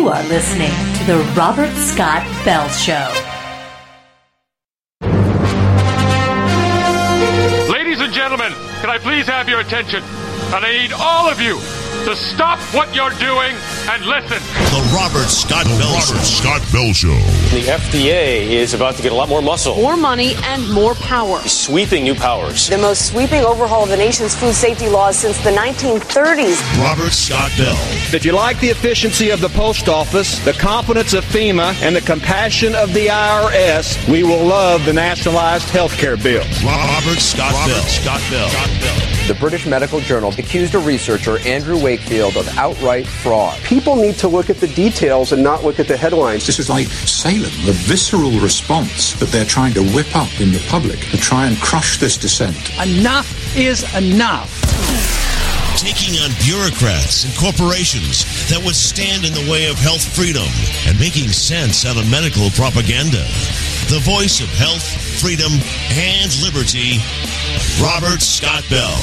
You are listening to The Robert Scott Bell Show. Ladies and gentlemen, can I please have your attention? And I need all of you to stop what you're doing and listen. The Robert Scott Bell Show. The FDA is about to get a lot more muscle. More money and more power. Sweeping new powers. The most sweeping overhaul of the nation's food safety laws since the 1930s. Robert Scott Bell. If you like the efficiency of the post office, the competence of FEMA, and the compassion of the IRS, we will love the nationalized health care bill. Robert Scott Bell. The British Medical Journal accused a researcher, Andrew Wakefield, of outright fraud. People need to look at the details and not look at the headlines. This is like Salem, the visceral response that they're trying to whip up in the public to try and crush this dissent. Enough is enough. Taking on bureaucrats and corporations that would stand in the way of health freedom and making sense out of medical propaganda. The voice of health, freedom, and liberty, Robert Scott Bell.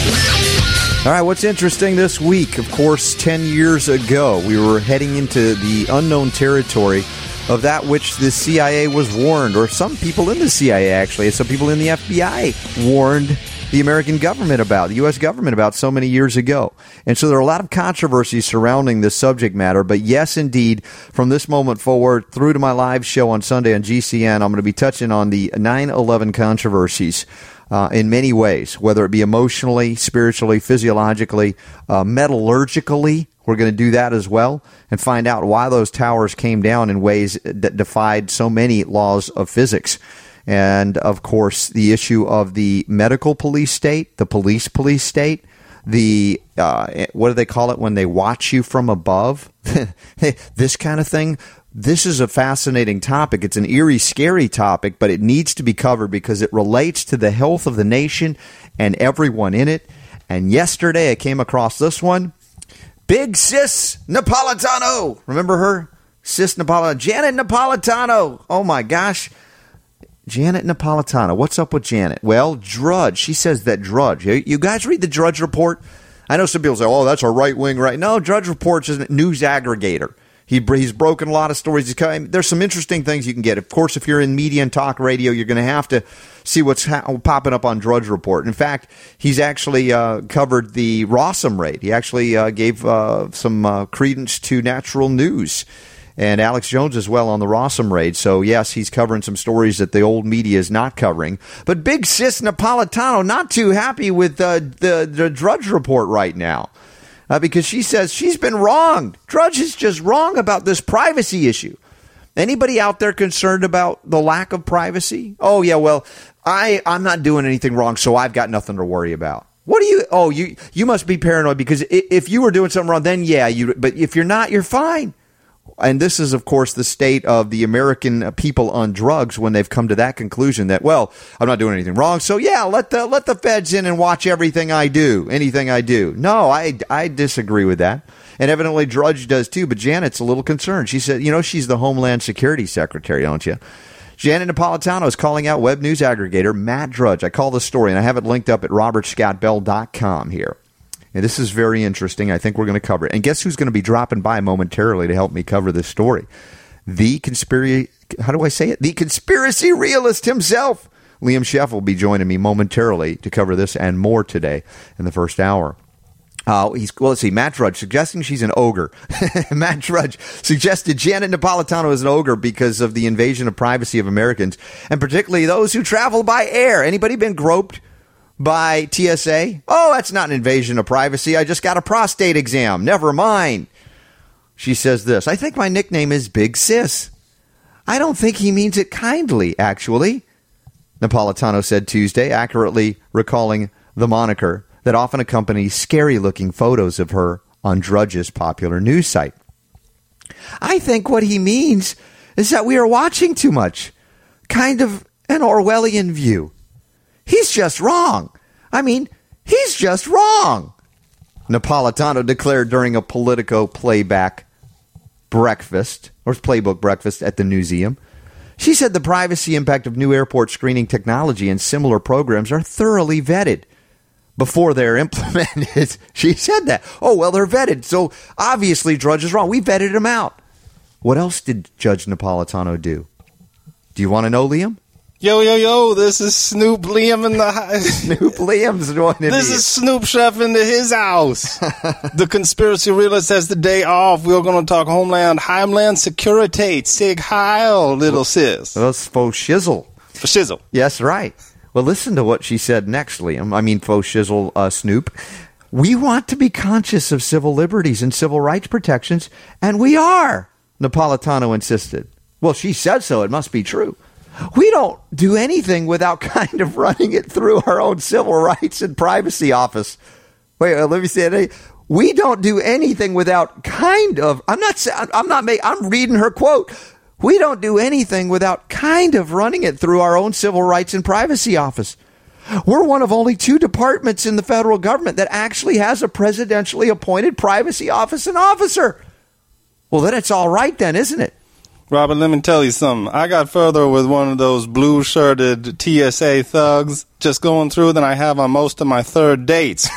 All right, what's interesting this week? Of course, 10 years ago, we were heading into the unknown territory of that which the CIA was warned, or some people in the CIA, actually, some people in the FBI warned the American government about, the U.S. government about so many years ago. And so there are a lot of controversies surrounding this subject matter. But yes, indeed, from this moment forward through to my live show on Sunday on GCN, I'm going to be touching on the 9/11 controversies in many ways, whether it be emotionally, spiritually, physiologically, metallurgically. We're going to do that as well and find out why those towers came down in ways that defied so many laws of physics. And, of course, the issue of the medical police state, the police state, the, what do they call it when they watch you from above? This kind of thing. This is a fascinating topic. It's an eerie, scary topic, but it needs to be covered because it relates to the health of the nation and everyone in it. And yesterday I came across this one. Big Sis Napolitano. Remember her? Sis Napolitano. Janet Napolitano. Oh, my gosh. Janet Napolitano. What's up with Janet? Well, Drudge. She says that Drudge. You guys read the Drudge Report? I know some people say, oh, that's a right-wing, right? No, Drudge Report is a news aggregator. He's broken a lot of stories. There's some interesting things you can get. Of course, if you're in media and talk radio, you're going to have to see what's popping up on Drudge Report. In fact, he's actually covered the Rossum raid. He actually gave some credence to natural news. And Alex Jones as well on the Rossum raid. So, yes, he's covering some stories that the old media is not covering. But Big Sis Napolitano not too happy with the Drudge Report right now. Because she says she's been wrong. Drudge is just wrong about this privacy issue. Anybody out there concerned about the lack of privacy? Oh, yeah, well, I'm not doing anything wrong, so I've got nothing to worry about. What do you... Oh, you must be paranoid because if you were doing something wrong, then yeah, but if you're not, you're fine. And this is, of course, the state of the American people on drugs when they've come to that conclusion that, well, I'm not doing anything wrong. So, yeah, let the feds in and watch everything I do, anything I do. No, I disagree with that. And evidently Drudge does, too. But Janet's a little concerned. She said, she's the Homeland Security Secretary, don't you? Janet Napolitano is calling out web news aggregator Matt Drudge. I call this story, and I have it linked up at robertscottbell.com here. And this is very interesting. I think we're going to cover it. And guess who's going to be dropping by momentarily to help me cover this story? The conspiracy realist himself. Liam Sheff will be joining me momentarily to cover this and more today in the first hour. Let's see, Matt Drudge suggesting she's an ogre. Matt Drudge suggested Janet Napolitano is an ogre because of the invasion of privacy of Americans, and particularly those who travel by air. Anybody been groped by TSA? Oh, that's not an invasion of privacy. I just got a prostate exam. Never mind. She says this. I think my nickname is Big Sis. I don't think he means it kindly, actually, Napolitano said Tuesday, accurately recalling the moniker that often accompanies scary-looking photos of her on Drudge's popular news site. I think what he means is that we are watching too much. Kind of an Orwellian view. He's just wrong. I mean, he's just wrong, Napolitano declared during a Politico playbook breakfast at the Newseum. She said the privacy impact of new airport screening technology and similar programs are thoroughly vetted before they're implemented. She said that. Oh, well, they're vetted. So obviously Drudge is wrong. We vetted him out. What else did Judge Napolitano do? Do you want to know, Liam? Yo, this is Snoop Liam in the house. Snoop Liam's joining This is Snoop Chef into his house. The conspiracy realist has the day off. We're going to talk Homeland Security. Sig Heil, little sis. That's faux shizzle. For shizzle. Yes, right. Well, listen to what she said next, Liam. I mean, faux shizzle, Snoop. We want to be conscious of civil liberties and civil rights protections, and we are, Napolitano insisted. Well, she said so. It must be true. We don't do anything without kind of running it through our own civil rights and privacy office. Wait, let me say it. We don't do anything without kind of. I'm reading her quote. We don't do anything without kind of running it through our own civil rights and privacy office. We're one of only 2 departments in the federal government that actually has a presidentially appointed privacy office and officer. Well, then it's all right then, isn't it? Robert, let me tell you something. I got further with one of those blue-shirted TSA thugs just going through than I have on most of my third dates.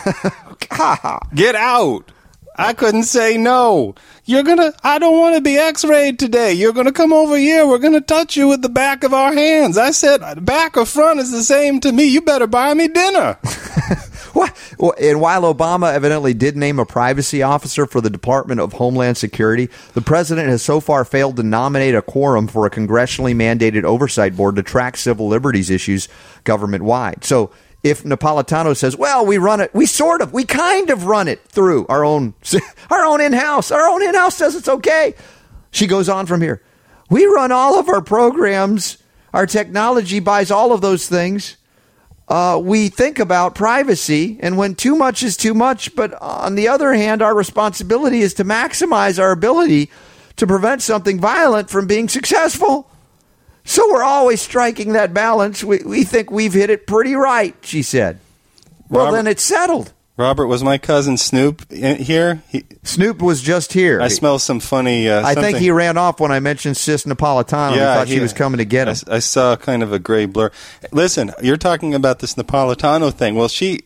Get out. I couldn't say no. I don't want to be x-rayed today. You're going to come over here. We're going to touch you with the back of our hands. I said, back or front is the same to me. You better buy me dinner. What? Well, and while Obama evidently did name a privacy officer for the Department of Homeland Security, the president has so far failed to nominate a quorum for a congressionally mandated oversight board to track civil liberties issues government-wide. So if Napolitano says, well, we kind of run it through our own in-house. Our own in-house says it's okay. She goes on from here. We run all of our programs. Our technology buys all of those things. We think about privacy, and when too much is too much, but on the other hand, our responsibility is to maximize our ability to prevent something violent from being successful. So we're always striking that balance. We think we've hit it pretty right, she said. Well, then it's settled. Robert, was my cousin Snoop here? Snoop was just here. I smell some funny... I think he ran off when I mentioned Sis Napolitano. Yeah, he thought she was coming to get him. I saw kind of a gray blur. Listen, you're talking about this Napolitano thing. Well, she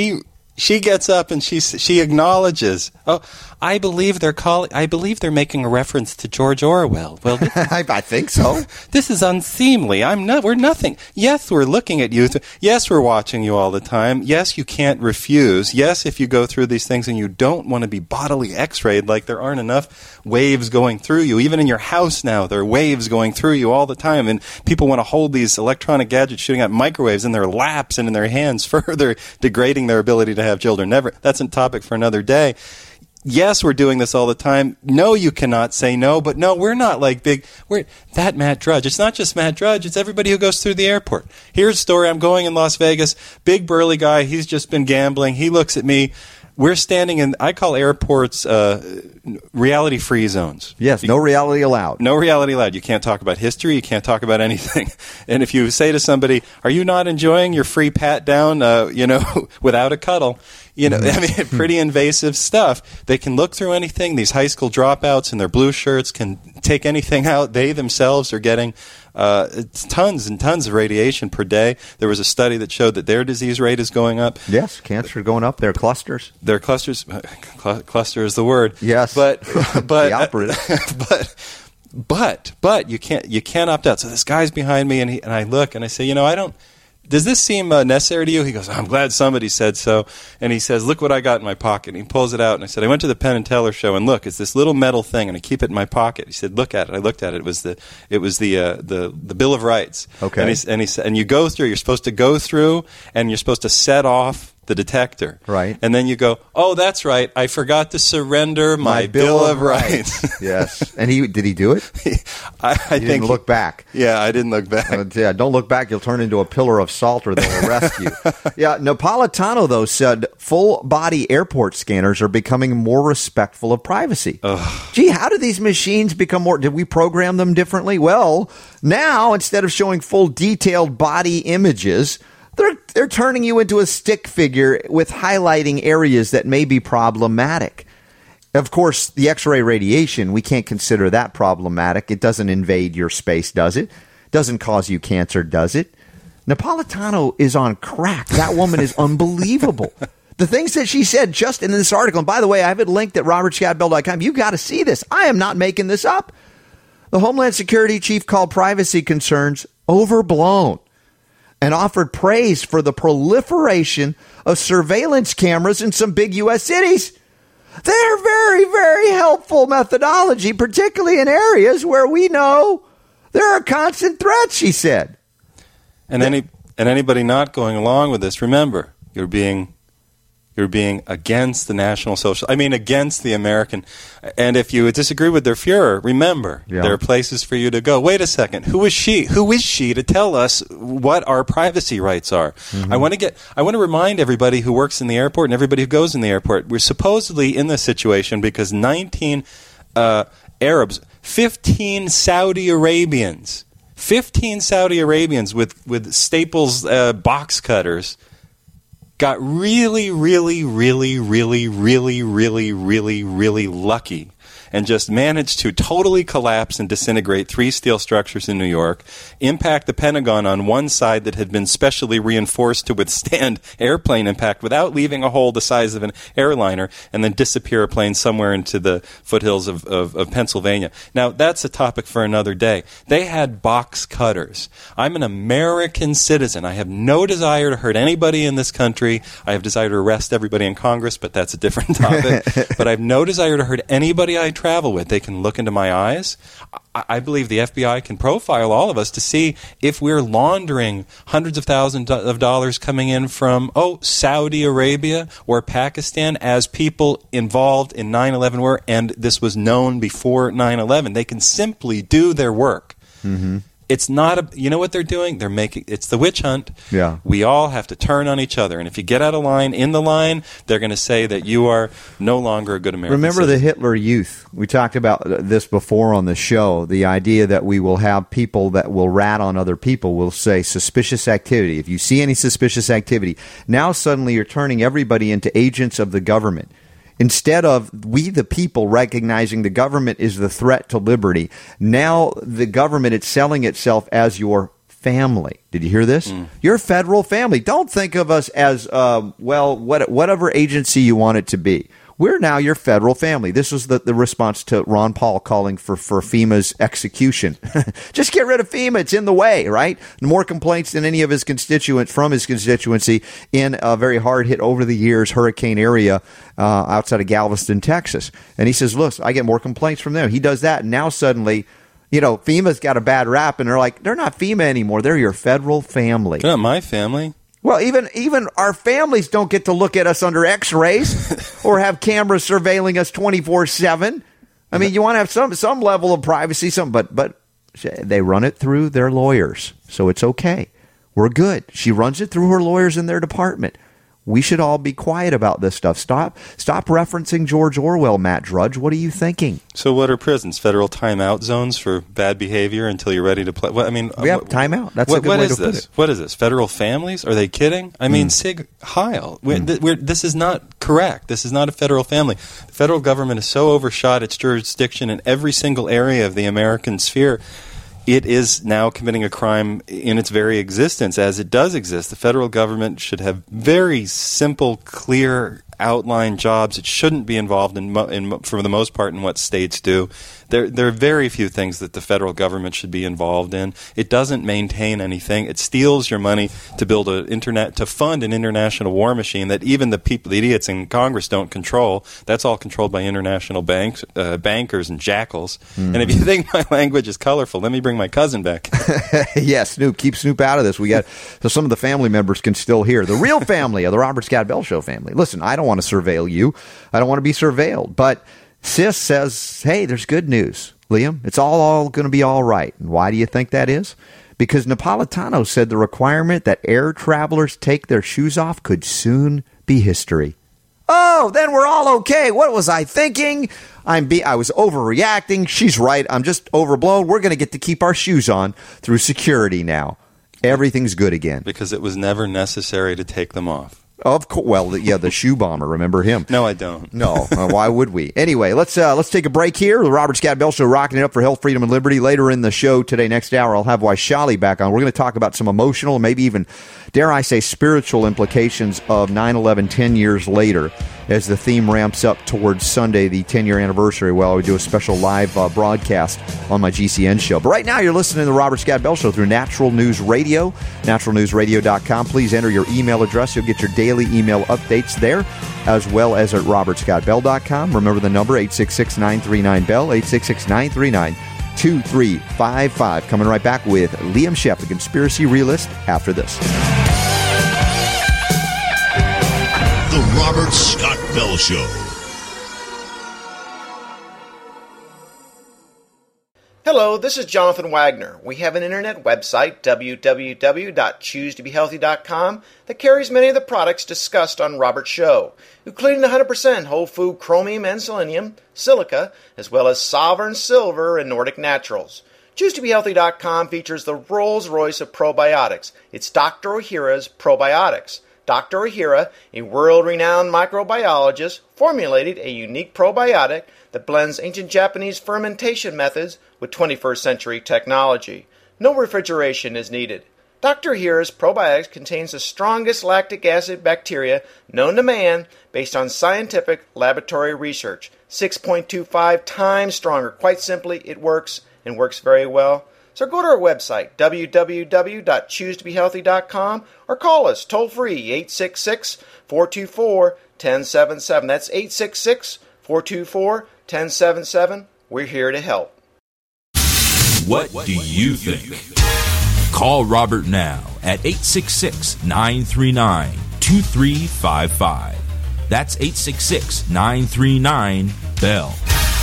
gets up and she acknowledges. Oh, I believe they're making a reference to George Orwell. Well, I think so. This is unseemly. We're nothing. Yes, we're looking at you. Yes, we're watching you all the time. Yes, you can't refuse. Yes, if you go through these things and you don't want to be bodily x-rayed, like there aren't enough waves going through you. Even in your house now, there are waves going through you all the time, and people want to hold these electronic gadgets shooting out microwaves in their laps and in their hands, further degrading their ability to have children. That's a topic for another day. Yes, we're doing this all the time. No, you cannot say no, but no, we're not like that Matt Drudge. It's not just Matt Drudge, it's everybody who goes through the airport. Here's a story. I'm going in Las Vegas. Big burly guy, he's just been gambling. He looks at me. We're standing in, I call airports reality-free zones. Yes, no reality allowed. No reality allowed. You can't talk about history. You can't talk about anything. And if you say to somebody, are you not enjoying your free pat down, without a cuddle? Pretty invasive stuff. They can look through anything. These high school dropouts in their blue shirts can take anything out. They themselves are getting tons and tons of radiation per day. There was a study that showed that their disease rate is going up. Yes, cancer going up. Their clusters. Cluster is the word. Yes, but the operative. but you can't opt out. So this guy's behind me, and I look and I say, I don't. Does this seem necessary to you? He goes, I'm glad somebody said so. And he says, look what I got in my pocket. And he pulls it out, and I said, I went to the Penn and Teller show, and look, it's this little metal thing, and I keep it in my pocket. He said, look at it. I looked at it. It was the Bill of Rights. Okay. And he said, and you go through. You're supposed to go through, and you're supposed to set off the detector. Right. And then you go, oh, that's right. I forgot to surrender my Bill of Rights. Yes. And did he do it? I think didn't look back. Yeah, I didn't look back. Yeah, don't look back. You'll turn into a pillar of salt or they'll arrest you. Yeah, Napolitano, though, said full-body airport scanners are becoming more respectful of privacy. Ugh. Gee, how did these machines become more... Did we program them differently? Well, now, instead of showing full detailed body images... They're turning you into a stick figure with highlighting areas that may be problematic. Of course, the X-ray radiation, we can't consider that problematic. It doesn't invade your space, does it? Doesn't cause you cancer, does it? Napolitano is on crack. That woman is unbelievable. The things that she said just in this article, and by the way, I have it linked at robertscottbell.com. You got to see this. I am not making this up. The Homeland Security chief called privacy concerns overblown and offered praise for the proliferation of surveillance cameras in some big U.S. cities. They're very, very helpful methodology, particularly in areas where we know there are constant threats, she said. And anybody not going along with this, remember, you're being against the National Social... against the American... And if you disagree with their Fuhrer, remember, there are places for you to go. Wait a second. Who is she? Who is she to tell us what our privacy rights are? Mm-hmm. I want to remind everybody who works in the airport and everybody who goes in the airport, we're supposedly in this situation because 19 Arabs, 15 Saudi Arabians with Staples box cutters got really, really, really, really, really, really, really, really lucky and just managed to totally collapse and disintegrate 3 steel structures in New York, impact the Pentagon on one side that had been specially reinforced to withstand airplane impact without leaving a hole the size of an airliner, and then disappear a plane somewhere into the foothills of Pennsylvania. Now, that's a topic for another day. They had box cutters. I'm an American citizen. I have no desire to hurt anybody in this country. I have desire to arrest everybody in Congress, but that's a different topic. But I have no desire to hurt anybody I travel with. They can look into my eyes. I believe the FBI can profile all of us to see if we're laundering hundreds of thousands of dollars coming in from, Saudi Arabia or Pakistan, as people involved in 9/11 were, and this was known before 9/11. They can simply do their work. Mm-hmm. It's not you know what they're doing? It's the witch hunt. Yeah. We all have to turn on each other. And if you get out of line, in the line, they're going to say that you are no longer a good American Remember citizen. The Hitler Youth. We talked about this before on the show. The idea that we will have people that will rat on other people will say suspicious activity. If you see any suspicious activity, now suddenly you're turning everybody into agents of the government. Instead of we, the people, recognizing the government is the threat to liberty, now the government is selling itself as your family. Did you hear this? Your federal family. Don't think of us as, whatever agency you want it to be. We're now your federal family. This was the response to Ron Paul calling for FEMA's execution. Just get rid of FEMA. It's in the way, right? More complaints than any of his constituents from his constituency in a very hard-hit over the years hurricane area outside of Galveston, Texas. And he says, look, I get more complaints from them. He does that, and now suddenly, FEMA's got a bad rap, and they're like, they're not FEMA anymore. They're your federal family. They're not my family. Well, even our families don't get to look at us under X-rays or have cameras surveilling us 24/7. I mean, you want to have some level of privacy, but they run it through their lawyers, so it's okay. We're good. She runs it through her lawyers in their department. We should all be quiet about this stuff. Stop referencing George Orwell, Matt Drudge. What are you thinking? So what are prisons? Federal timeout zones for bad behavior until you're ready to play? Timeout. That's a good way to put it. What is this? Federal families? Are they kidding? I mean, Sig Heil. This is not correct. This is not a federal family. The federal government has so overshot its jurisdiction in every single area of the American sphere. It is now committing a crime in its very existence, as it does exist. The federal government should have very simple, clear, outline jobs. It shouldn't be involved for the most part, in what states do. There are very few things that the federal government should be involved in. It doesn't maintain anything. It steals your money to build to fund an international war machine that even the idiots in Congress don't control. That's all controlled by international bankers and jackals. Mm-hmm. And if you think my language is colorful, let me bring my cousin back. Yeah, Snoop. Keep Snoop out of this. So some of the family members can still hear. The real family of the Robert Scott Bell Show family. Listen, I don't want to surveil you. I don't want to be surveilled. But Sis says, hey, there's good news, Liam. It's all going to be all right. And why do you think that is? Because Napolitano said the requirement that air travelers take their shoes off could soon be history. Oh, then we're all okay. What was I thinking? I was overreacting. She's right. I'm just overblown. We're going to get to keep our shoes on through security now. Everything's good again. Because it was never necessary to take them off. Of course. Well, yeah, the shoe bomber. Remember him? No, I don't. No. Why would we? Anyway, let's take a break here. The Robert Scott Bell Show, rocking it up for health, freedom, and liberty. Later in the show today, next hour, I'll have Waishali back on. We're going to talk about some emotional, maybe even, dare I say, spiritual implications of 9/11 10 years later. as the theme ramps up towards Sunday, the 10-year anniversary. Well, we do a special live broadcast on my GCN show. But right now, you're listening to the Robert Scott Bell Show through Natural News Radio, naturalnewsradio.com. Please enter your email address. You'll get your daily email updates there, as well as at robertscottbell.com. Remember the number, 866-939-BELL, 866-939-2355. Coming right back with Liam Sheff, the conspiracy realist, after this. The Robert Scott Bell Show. Hello, this is Jonathan Wagner. We have an internet website, www.choosetobehealthy.com, that carries many of the products discussed on Robert's show, including 100% whole food chromium and selenium, silica, as well as Sovereign Silver and Nordic Naturals. ChooseToBeHealthy.com features the Rolls-Royce of probiotics. It's Dr. Ohhira's Probiotics. Dr. Ohhira, a world-renowned microbiologist, formulated a unique probiotic that blends ancient Japanese fermentation methods with 21st century technology. No refrigeration is needed. Dr. Ohhira's probiotics contains the strongest lactic acid bacteria known to man based on scientific laboratory research. 6.25 times stronger. Quite simply, it works and works very well. So go to our website, www.choosetobehealthy.com, or call us toll-free, 866-424-1077. That's 866-424-1077. We're here to help. What do you think? Call Robert now at 866-939-2355. That's 866-939-BELL.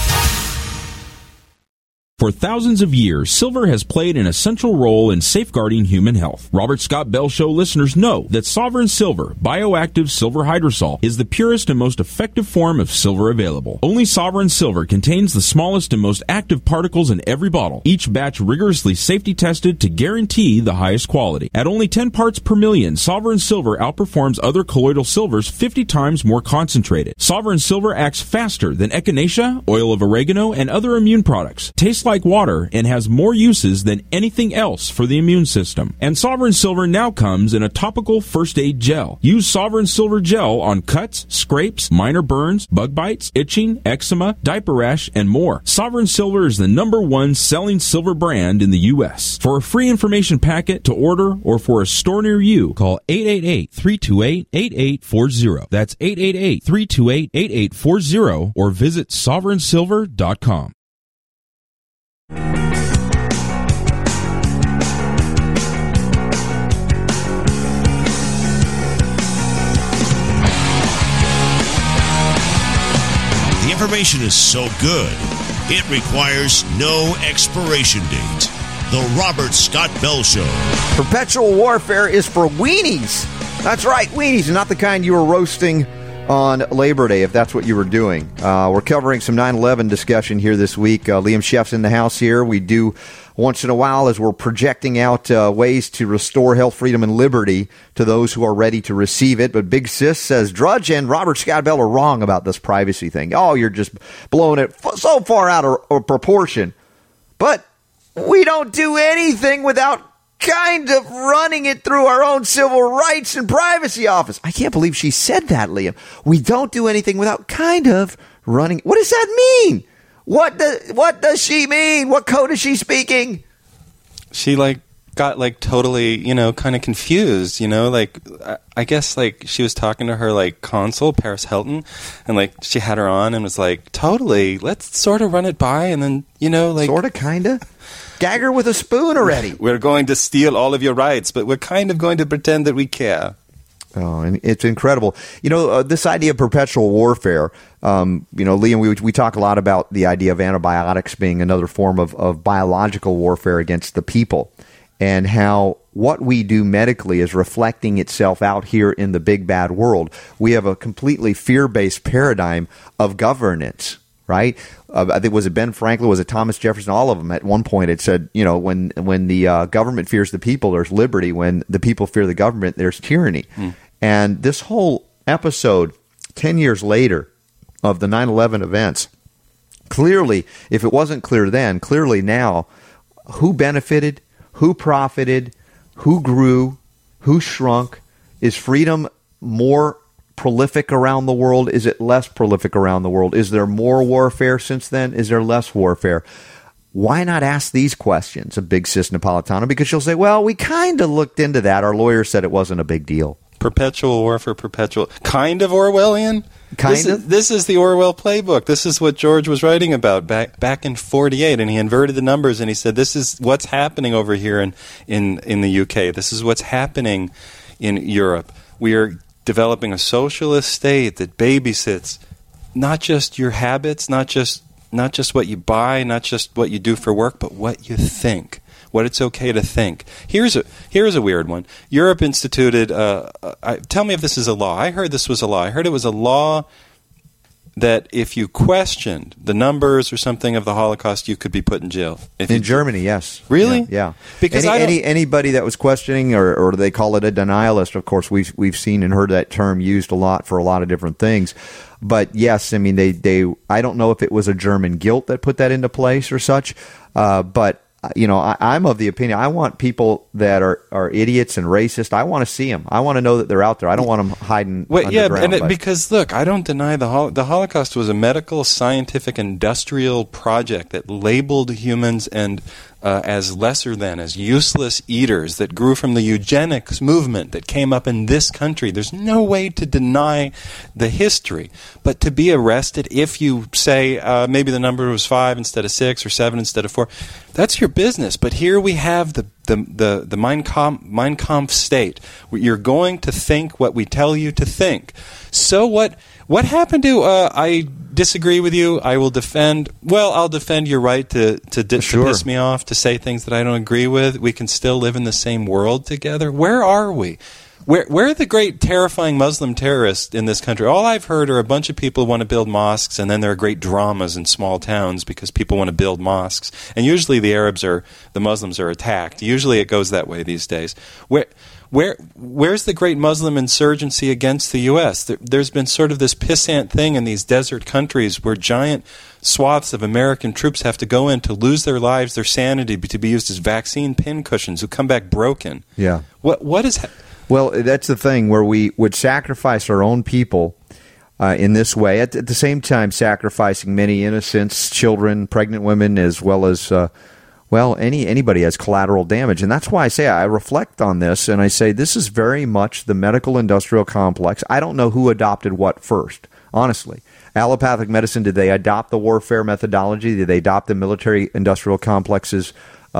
For thousands of years, silver has played an essential role in safeguarding human health. Robert Scott Bell Show listeners know that Sovereign Silver, bioactive silver hydrosol, is the purest and most effective form of silver available. Only Sovereign Silver contains the smallest and most active particles in every bottle, each batch rigorously safety tested to guarantee the highest quality. At only 10 parts per million, Sovereign Silver outperforms other colloidal silvers 50 times more concentrated. Sovereign Silver acts faster than echinacea, oil of oregano, and other immune products. Tastes like water and has more uses than anything else for the immune system. And Sovereign Silver now comes in a topical first aid gel. Use Sovereign Silver gel on cuts, scrapes, minor burns, bug bites, itching, eczema, diaper rash, and more. Sovereign Silver is the #1 selling silver brand in the U.S. For a free information packet to order or for a store near you, call 888-328-8840. That's 888-328-8840 or visit sovereignsilver.com. The information is so good, it requires no expiration date. The Robert Scott Bell Show. Perpetual warfare is for weenies. That's right, weenies, and not the kind you were roasting on Labor Day, if that's what you were doing. We're covering some 9/11 discussion here this week. Liam Sheff's in the house here. We do once in a while as we're projecting out ways to restore health, freedom, and liberty to those who are ready to receive it. But Big Sis says Drudge and Robert Scott Bell are wrong about this privacy thing. Oh, you're just blowing it so far out of proportion. But we don't do anything without kind of running it through our own civil rights and privacy office. I can't believe she said that, Liam. We don't do anything without kind of running. What does that mean? What does she mean? What code is she speaking? She got totally, kind of confused, I guess she was talking to her consul, Paris Hilton, and she had her on and was totally, let's sort of run it by and then, sort of, kind of? Gag her with a spoon already. We're going to steal all of your rights, but we're kind of going to pretend that we care. Oh, and it's incredible. This idea of perpetual warfare, Liam, we talk a lot about the idea of antibiotics being another form of biological warfare against the people, and how what we do medically is reflecting itself out here in the big bad world. We have a completely fear-based paradigm of governance. Right? I think, was it Ben Franklin? Was it Thomas Jefferson? All of them at one point had said, when the government fears the people, there's liberty. When the people fear the government, there's tyranny. And this whole episode, 10 years later, of the 9/11 events, clearly, if it wasn't clear then, clearly now, who benefited, who profited, who grew, who shrunk? Is freedom more prolific around the world? Is it less prolific around the world? Is there more warfare since then? Is there less warfare? Why not ask these questions of Big Sis Napolitano? Because she'll say, well, we kind of looked into that. Our lawyer said it wasn't a big deal. Perpetual warfare, kind of Orwellian? This is the Orwell playbook. This is what George was writing about back in 1948, and he inverted the numbers, and he said, this is what's happening over here in the UK. This is what's happening in Europe. We are developing a socialist state that babysits not just your habits, not just what you buy, not just what you do for work, but what you think, what it's okay to think. Here's a weird one. Europe instituted, tell me if this is a law. I heard this was a law. I heard it was a law that if you questioned the numbers or something of the Holocaust, you could be put in jail. In Germany, yes. Really? Yeah. Because anybody that was questioning, or they call it a denialist, of course, we've seen and heard that term used a lot for a lot of different things. But yes, I mean, they I don't know if it was a German guilt that put that into place or such, but I'm of the opinion I want people that are idiots and racist. I want to see them. I want to know that they're out there. I don't want them hiding underground. Because look, I don't deny the Holocaust was a medical, scientific, industrial project that labeled humans and as lesser than, as useless eaters that grew from the eugenics movement that came up in this country. There's no way to deny the history. But to be arrested if you say maybe the number was 5 instead of 6 or 7 instead of 4, that's your business. But here we have the Mein Kampf state. You're going to think what we tell you to think. So what happened to I disagree with you, I will defend. Well, I'll defend your right to piss me off, to say things that I don't agree with. We can still live in the same world together. Where are we? Where are the great terrifying Muslim terrorists in this country? All I've heard are a bunch of people who want to build mosques, and then there are great dramas in small towns because people want to build mosques. And usually the Muslims are attacked. Usually it goes that way these days. Where's the great Muslim insurgency against the U.S.? There's been sort of this pissant thing in these desert countries where giant swaths of American troops have to go in to lose their lives, their sanity, to be used as vaccine pincushions who come back broken. Yeah. What is... Well, that's the thing where we would sacrifice our own people in this way, at the same time sacrificing many innocents, children, pregnant women, as well as... anybody has collateral damage. And that's why I say I reflect on this, and I say this is very much the medical industrial complex. I don't know who adopted what first, honestly. Allopathic medicine, did they adopt the warfare methodology? Did they adopt the military industrial complex's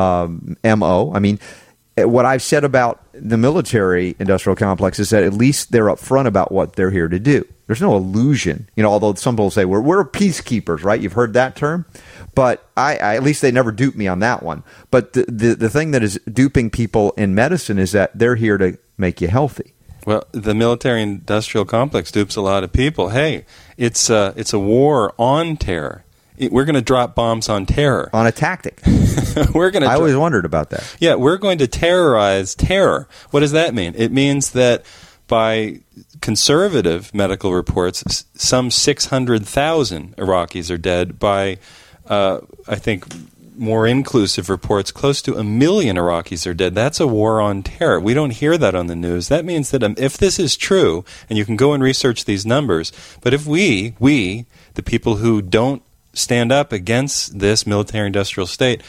MO? I mean, what I've said about the military industrial complex is that at least they're upfront about what they're here to do. There's no illusion, although some people say we're peacekeepers, right? You've heard that term. But I at least they never duped me on that one. But the thing that is duping people in medicine is that they're here to make you healthy. Well, the military-industrial complex dupes a lot of people. Hey, it's a war on terror. We're going to drop bombs on terror. On a tactic. I always wondered about that. Yeah, we're going to terrorize terror. What does that mean? It means that by conservative medical reports, some 600,000 Iraqis are dead. By I think more inclusive reports, close to 1 million Iraqis are dead. That's a war on terror. We don't hear that on the news. That means that if this is true, and you can go and research these numbers, but if we, the people who don't stand up against this military-industrial state,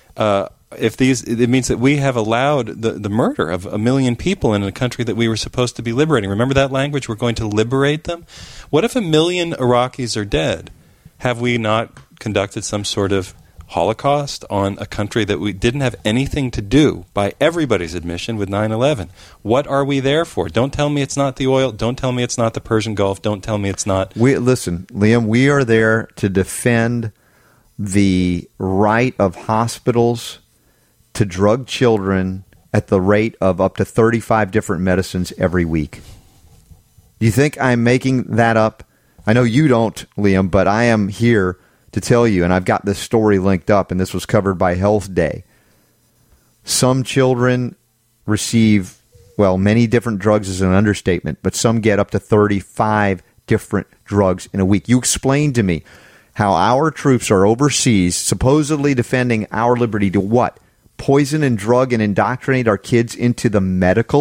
it means that we have allowed the murder of 1 million people in a country that we were supposed to be liberating. Remember that language? We're going to liberate them? What if 1 million Iraqis are dead? Have we not conducted some sort of Holocaust on a country that we didn't have anything to do, by everybody's admission, with 9/11? What are we there for? Don't tell me it's not the oil. Don't tell me it's not the Persian Gulf. Don't tell me it's not... Listen, Liam, we are there to defend the right of hospitals to drug children at the rate of up to 35 different medicines every week. Do you think I'm making that up? I know you don't, Liam, but I am here to tell you, and I've got this story linked up, and this was covered by Health Day. Some children receive, many different drugs is an understatement, but some get up to 35 different drugs in a week. You explained to me how our troops are overseas, supposedly defending our liberty, to what? Poison and drug and indoctrinate our kids into the medical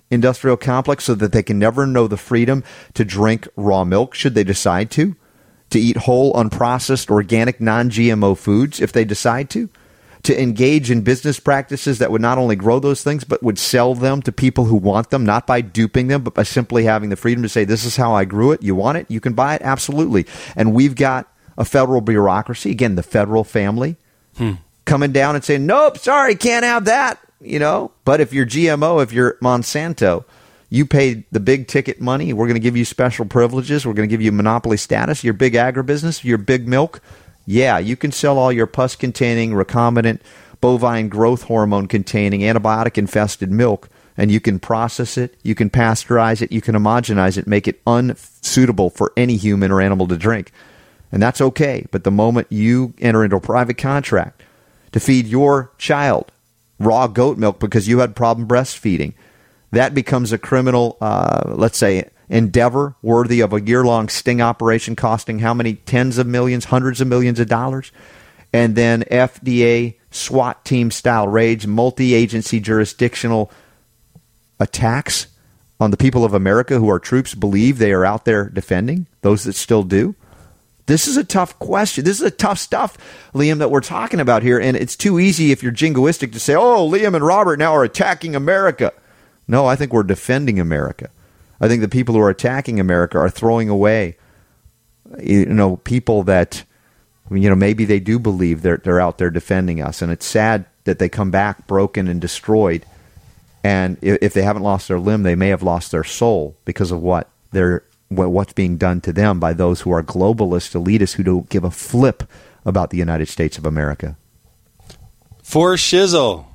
industrial complex so that they can never know the freedom to drink raw milk should they decide to eat whole, unprocessed, organic, non-GMO foods if they decide to engage in business practices that would not only grow those things but would sell them to people who want them, not by duping them, but by simply having the freedom to say, this is how I grew it. You want it? You can buy it? Absolutely. And we've got a federal bureaucracy, again, the federal family, coming down and saying, nope, sorry, can't have that. But if you're GMO, if you're Monsanto, you paid the big ticket money. We're going to give you special privileges. We're going to give you monopoly status. Your big agribusiness, your big milk. Yeah, you can sell all your pus-containing, recombinant, bovine growth hormone-containing, antibiotic-infested milk, and you can process it, you can pasteurize it, you can homogenize it, make it unsuitable for any human or animal to drink. And that's okay. But the moment you enter into a private contract to feed your child raw goat milk because you had problem breastfeeding, that becomes a criminal, let's say, endeavor worthy of a year-long sting operation costing how many tens of millions, hundreds of millions of dollars? And then FDA SWAT team style raids, multi-agency jurisdictional attacks on the people of America who our troops believe they are out there defending, those that still do. This is a tough question. This is a tough stuff, Liam, that we're talking about here. And it's too easy if you're jingoistic to say, oh, Liam and Robert now are attacking America. No, I think we're defending America. I think the people who are attacking America are throwing away, people that, maybe they do believe they're out there defending us. And it's sad that they come back broken and destroyed. And if they haven't lost their limb, they may have lost their soul because of what's being done to them by those who are globalist elitists who don't give a flip about the United States of America. For shizzle.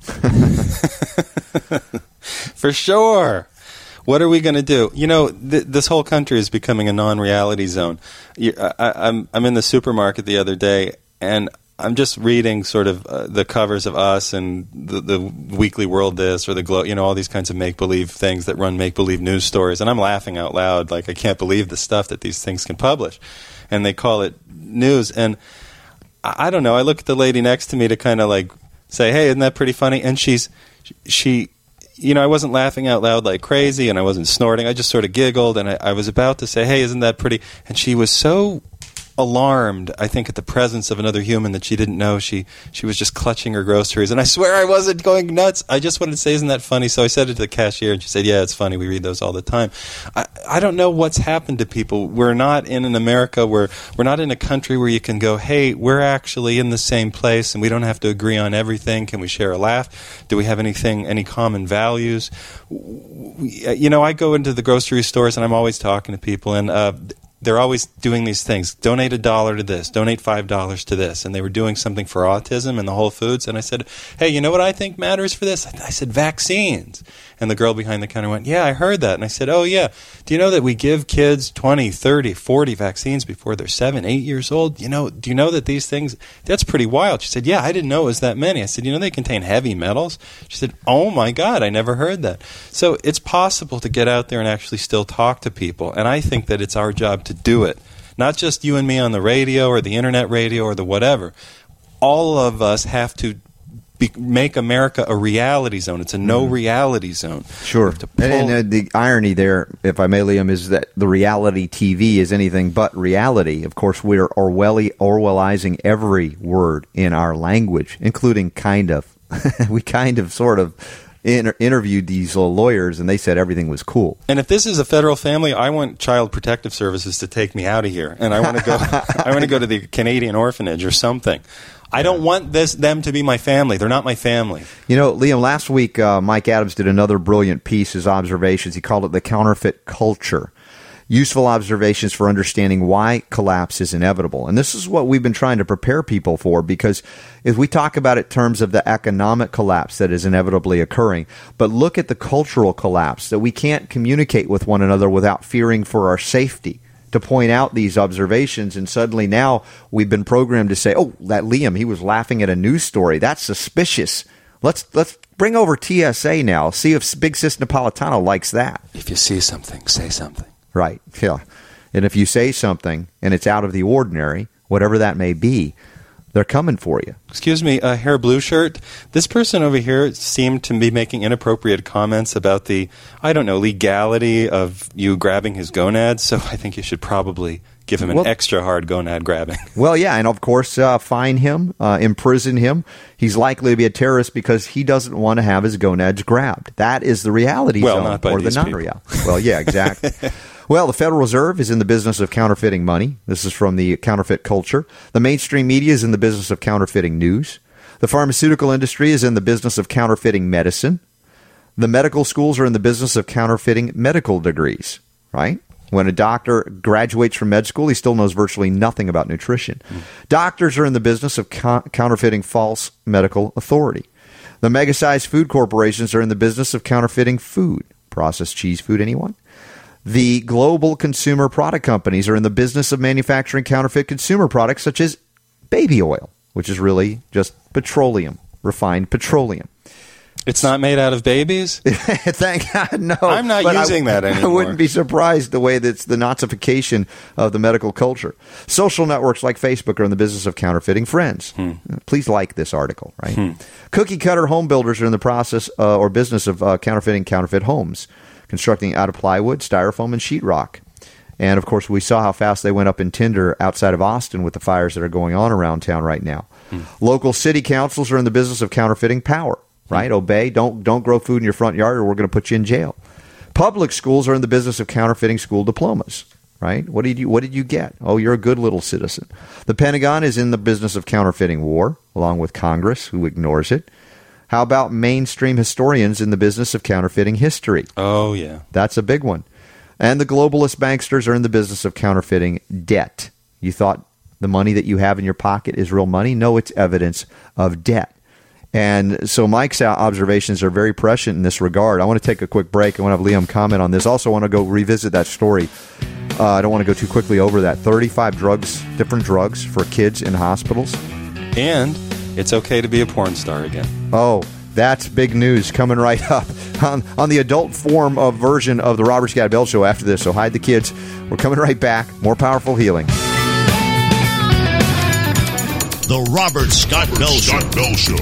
For sure. What are we going to do? This whole country is becoming a non-reality zone. I'm in the supermarket the other day, and I'm just reading sort of the covers of Us and the Weekly World This or the Globe, all these kinds of make-believe things that run make-believe news stories. And I'm laughing out loud, like I can't believe the stuff that these things can publish. And they call it news. And I don't know. I look at the lady next to me to kind of like say, hey, isn't that pretty funny? And she I wasn't laughing out loud like crazy, and I wasn't snorting. I just sort of giggled, and I was about to say, hey, isn't that pretty? And she was so alarmed, I think, at the presence of another human that she didn't know. She was just clutching her groceries, and I swear I wasn't going nuts. I just wanted to say, isn't that funny? So I said it to the cashier, and she said, yeah, it's funny. We read those all the time. I don't know what's happened to people. We're not in an America where we're not in a country where you can go, hey, we're actually in the same place, and we don't have to agree on everything. Can we share a laugh? Do we have any common values? I go into the grocery stores, and I'm always talking to people, and they're always doing these things. Donate $1 to this. Donate $5 to this. And they were doing something for autism in the Whole Foods. And I said, hey, you know what I think matters for this? I said, vaccines. And the girl behind the counter went, yeah, I heard that. And I said, oh, yeah. Do you know that we give kids 20, 30, 40 vaccines before they're 7, 8 years old? Do you know that these things, that's pretty wild. She said, yeah, I didn't know it was that many. I said, they contain heavy metals? She said, oh, my God, I never heard that. So it's possible to get out there and actually still talk to people. And I think that it's our job to do it. Not just you and me on the radio or the internet radio or the whatever. All of us have to make America a reality zone. It's a no-reality zone. Sure. And the irony there, if I may, Liam, is that the reality TV is anything but reality. Of course, we're Orwellizing every word in our language, including kind of. We kind of sort of interviewed these lawyers, and they said everything was cool. And if this is a federal family, I want Child Protective Services to take me out of here, and I want to go. I want to go to the Canadian orphanage or something. I don't want them to be my family. They're not my family. Liam, last week Mike Adams did another brilliant piece, his observations. He called it The Counterfeit Culture. Useful observations for understanding why collapse is inevitable. And this is what we've been trying to prepare people for, because if we talk about it in terms of the economic collapse that is inevitably occurring, but look at the cultural collapse, that we can't communicate with one another without fearing for our safety, to point out these observations. And suddenly now we've been programmed to say, oh, that Liam, he was laughing at a news story. That's suspicious. Let's bring over TSA now. See if Big Sis Napolitano likes that. If you see something, say something. Right, yeah. And if you say something and it's out of the ordinary, whatever that may be, They're coming for you. Excuse me, hair blue shirt. This person over here seemed to be making inappropriate comments about the, legality of you grabbing his gonads, so I think you should probably give him an extra hard gonad grabbing. Well, yeah, and of course, fine him, imprison him. He's likely to be a terrorist because he doesn't want to have his gonads grabbed. That is the reality zone, not by or the non-reality. Well, yeah, exactly. Well, the Federal Reserve is in the business of counterfeiting money. This is from the Counterfeit Culture. The mainstream media is in the business of counterfeiting news. The pharmaceutical industry is in the business of counterfeiting medicine. The medical schools are in the business of counterfeiting medical degrees, right? When a doctor graduates from med school, he still knows virtually nothing about nutrition. Doctors are in the business of counterfeiting false medical authority. The mega-sized food corporations are in the business of counterfeiting food. Processed cheese food, anyone? The global consumer product companies are in the business of manufacturing counterfeit consumer products such as baby oil, which is really just petroleum, refined petroleum. It's not made out of babies? Thank God, no. I'm not using that anymore. I wouldn't be surprised the way that's the Nazification of the medical culture. Social networks like Facebook are in the business of counterfeiting friends. Please like this article, right? Cookie cutter home builders are in the process or business of counterfeiting counterfeit homes, constructing out of plywood, styrofoam, and sheetrock. And, of course, we saw how fast they went up in tinder outside of Austin with the fires that are going on around town right now. Local city councils are in the business of counterfeiting power. Right? Obey. Don't grow food in your front yard or we're going to put you in jail. Public schools are in the business of counterfeiting school diplomas. Right? What did you get? Oh, you're a good little citizen. The Pentagon is in the business of counterfeiting war, along with Congress, who ignores it. How about mainstream historians in the business of counterfeiting history? Oh, yeah. That's a big one. And the globalist banksters are in the business of counterfeiting debt. You thought the money that you have in your pocket is real money? No, it's evidence of debt. And so Mike's observations are very prescient in this regard. I want to take a quick break. I want to have Liam comment on this. Also, I want to go revisit that story. I don't want to go too quickly over that. 35 different drugs for kids in hospitals. And it's okay to be a porn star again. Oh, that's big news coming right up on the adult form of version of the Robert Scott Bell Show after this. So hide the kids. We're coming right back. More Powerful Healing. The Robert Scott Bell Show.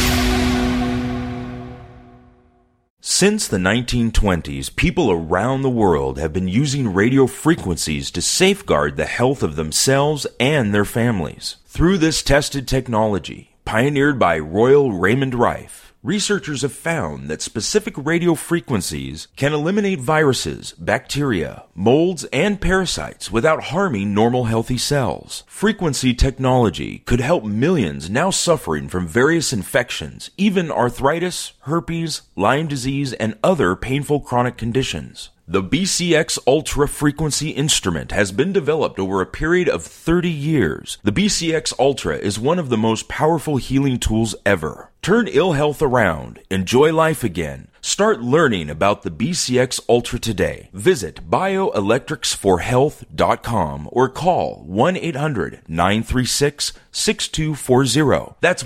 Since the 1920s, people around the world have been using radio frequencies to safeguard the health of themselves and their families. Through this tested technology, pioneered by Royal Raymond Rife, researchers have found that specific radio frequencies can eliminate viruses, bacteria, molds, and parasites without harming normal healthy cells. Frequency technology could help millions now suffering from various infections, even arthritis, herpes, Lyme disease, and other painful chronic conditions. The BCX Ultra Frequency instrument has been developed over a period of 30 years. The BCX Ultra is one of the most powerful healing tools ever. Turn ill health around. Enjoy life again. Start learning about the BCX Ultra today. Visit bioelectricsforhealth.com or call 1-800-936-6240. That's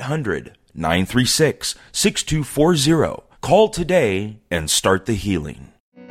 1-800-936-6240. Call today and start the healing.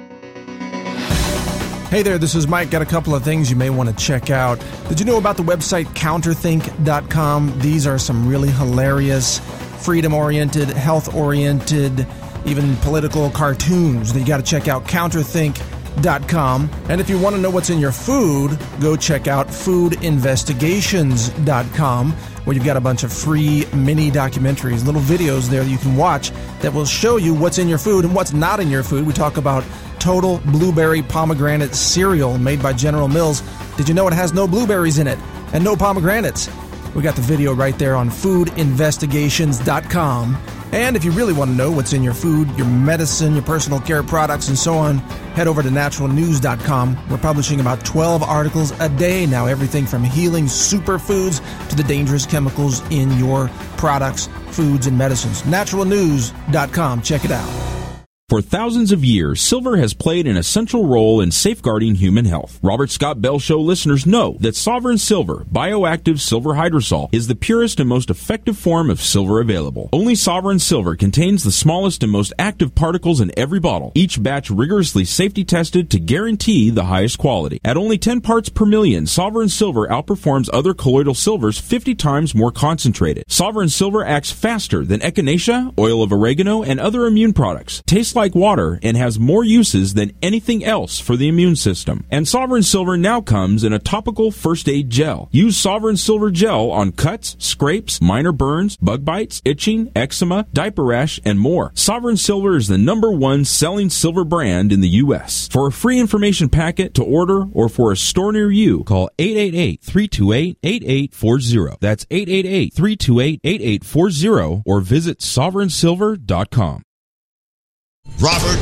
Hey there, this is Mike. Got a couple of things you may want to check out. Did you know about the website counterthink.com? These are some really hilarious, freedom-oriented, health-oriented, even political cartoons that you got to check out. Counterthink.com. And if you want to know what's in your food, go check out foodinvestigations.com, where you've got a bunch of free mini documentaries, little videos there that you can watch that will show you what's in your food and what's not in your food. We talk about Total Blueberry Pomegranate Cereal made by General Mills. Did you know it has no blueberries in it and no pomegranates? We got the video right there on foodinvestigations.com. And if you really want to know what's in your food, your medicine, your personal care products, and so on, head over to naturalnews.com. We're publishing about 12 articles a day now, everything from healing superfoods to the dangerous chemicals in your products, foods, and medicines. Naturalnews.com. Check it out. For thousands of years, silver has played an essential role in safeguarding human health. Robert Scott Bell Show listeners know that Sovereign Silver, bioactive silver hydrosol, is the purest and most effective form of silver available. Only Sovereign Silver contains the smallest and most active particles in every bottle, each batch rigorously safety tested to guarantee the highest quality. At only 10 parts per million, Sovereign Silver outperforms other colloidal silvers 50 times more concentrated. Sovereign Silver acts faster than echinacea, oil of oregano, and other immune products. Tastes like water and has more uses than anything else for the immune system. And Sovereign Silver now comes in a topical first aid gel. Use Sovereign Silver gel on cuts, scrapes, minor burns, bug bites, itching, eczema, diaper rash, and more. Sovereign Silver is the #1 selling silver brand in the U.S. For a free information packet to order or for a store near you, call 888-328-8840. That's 888-328-8840 or visit sovereignsilver.com. Robert,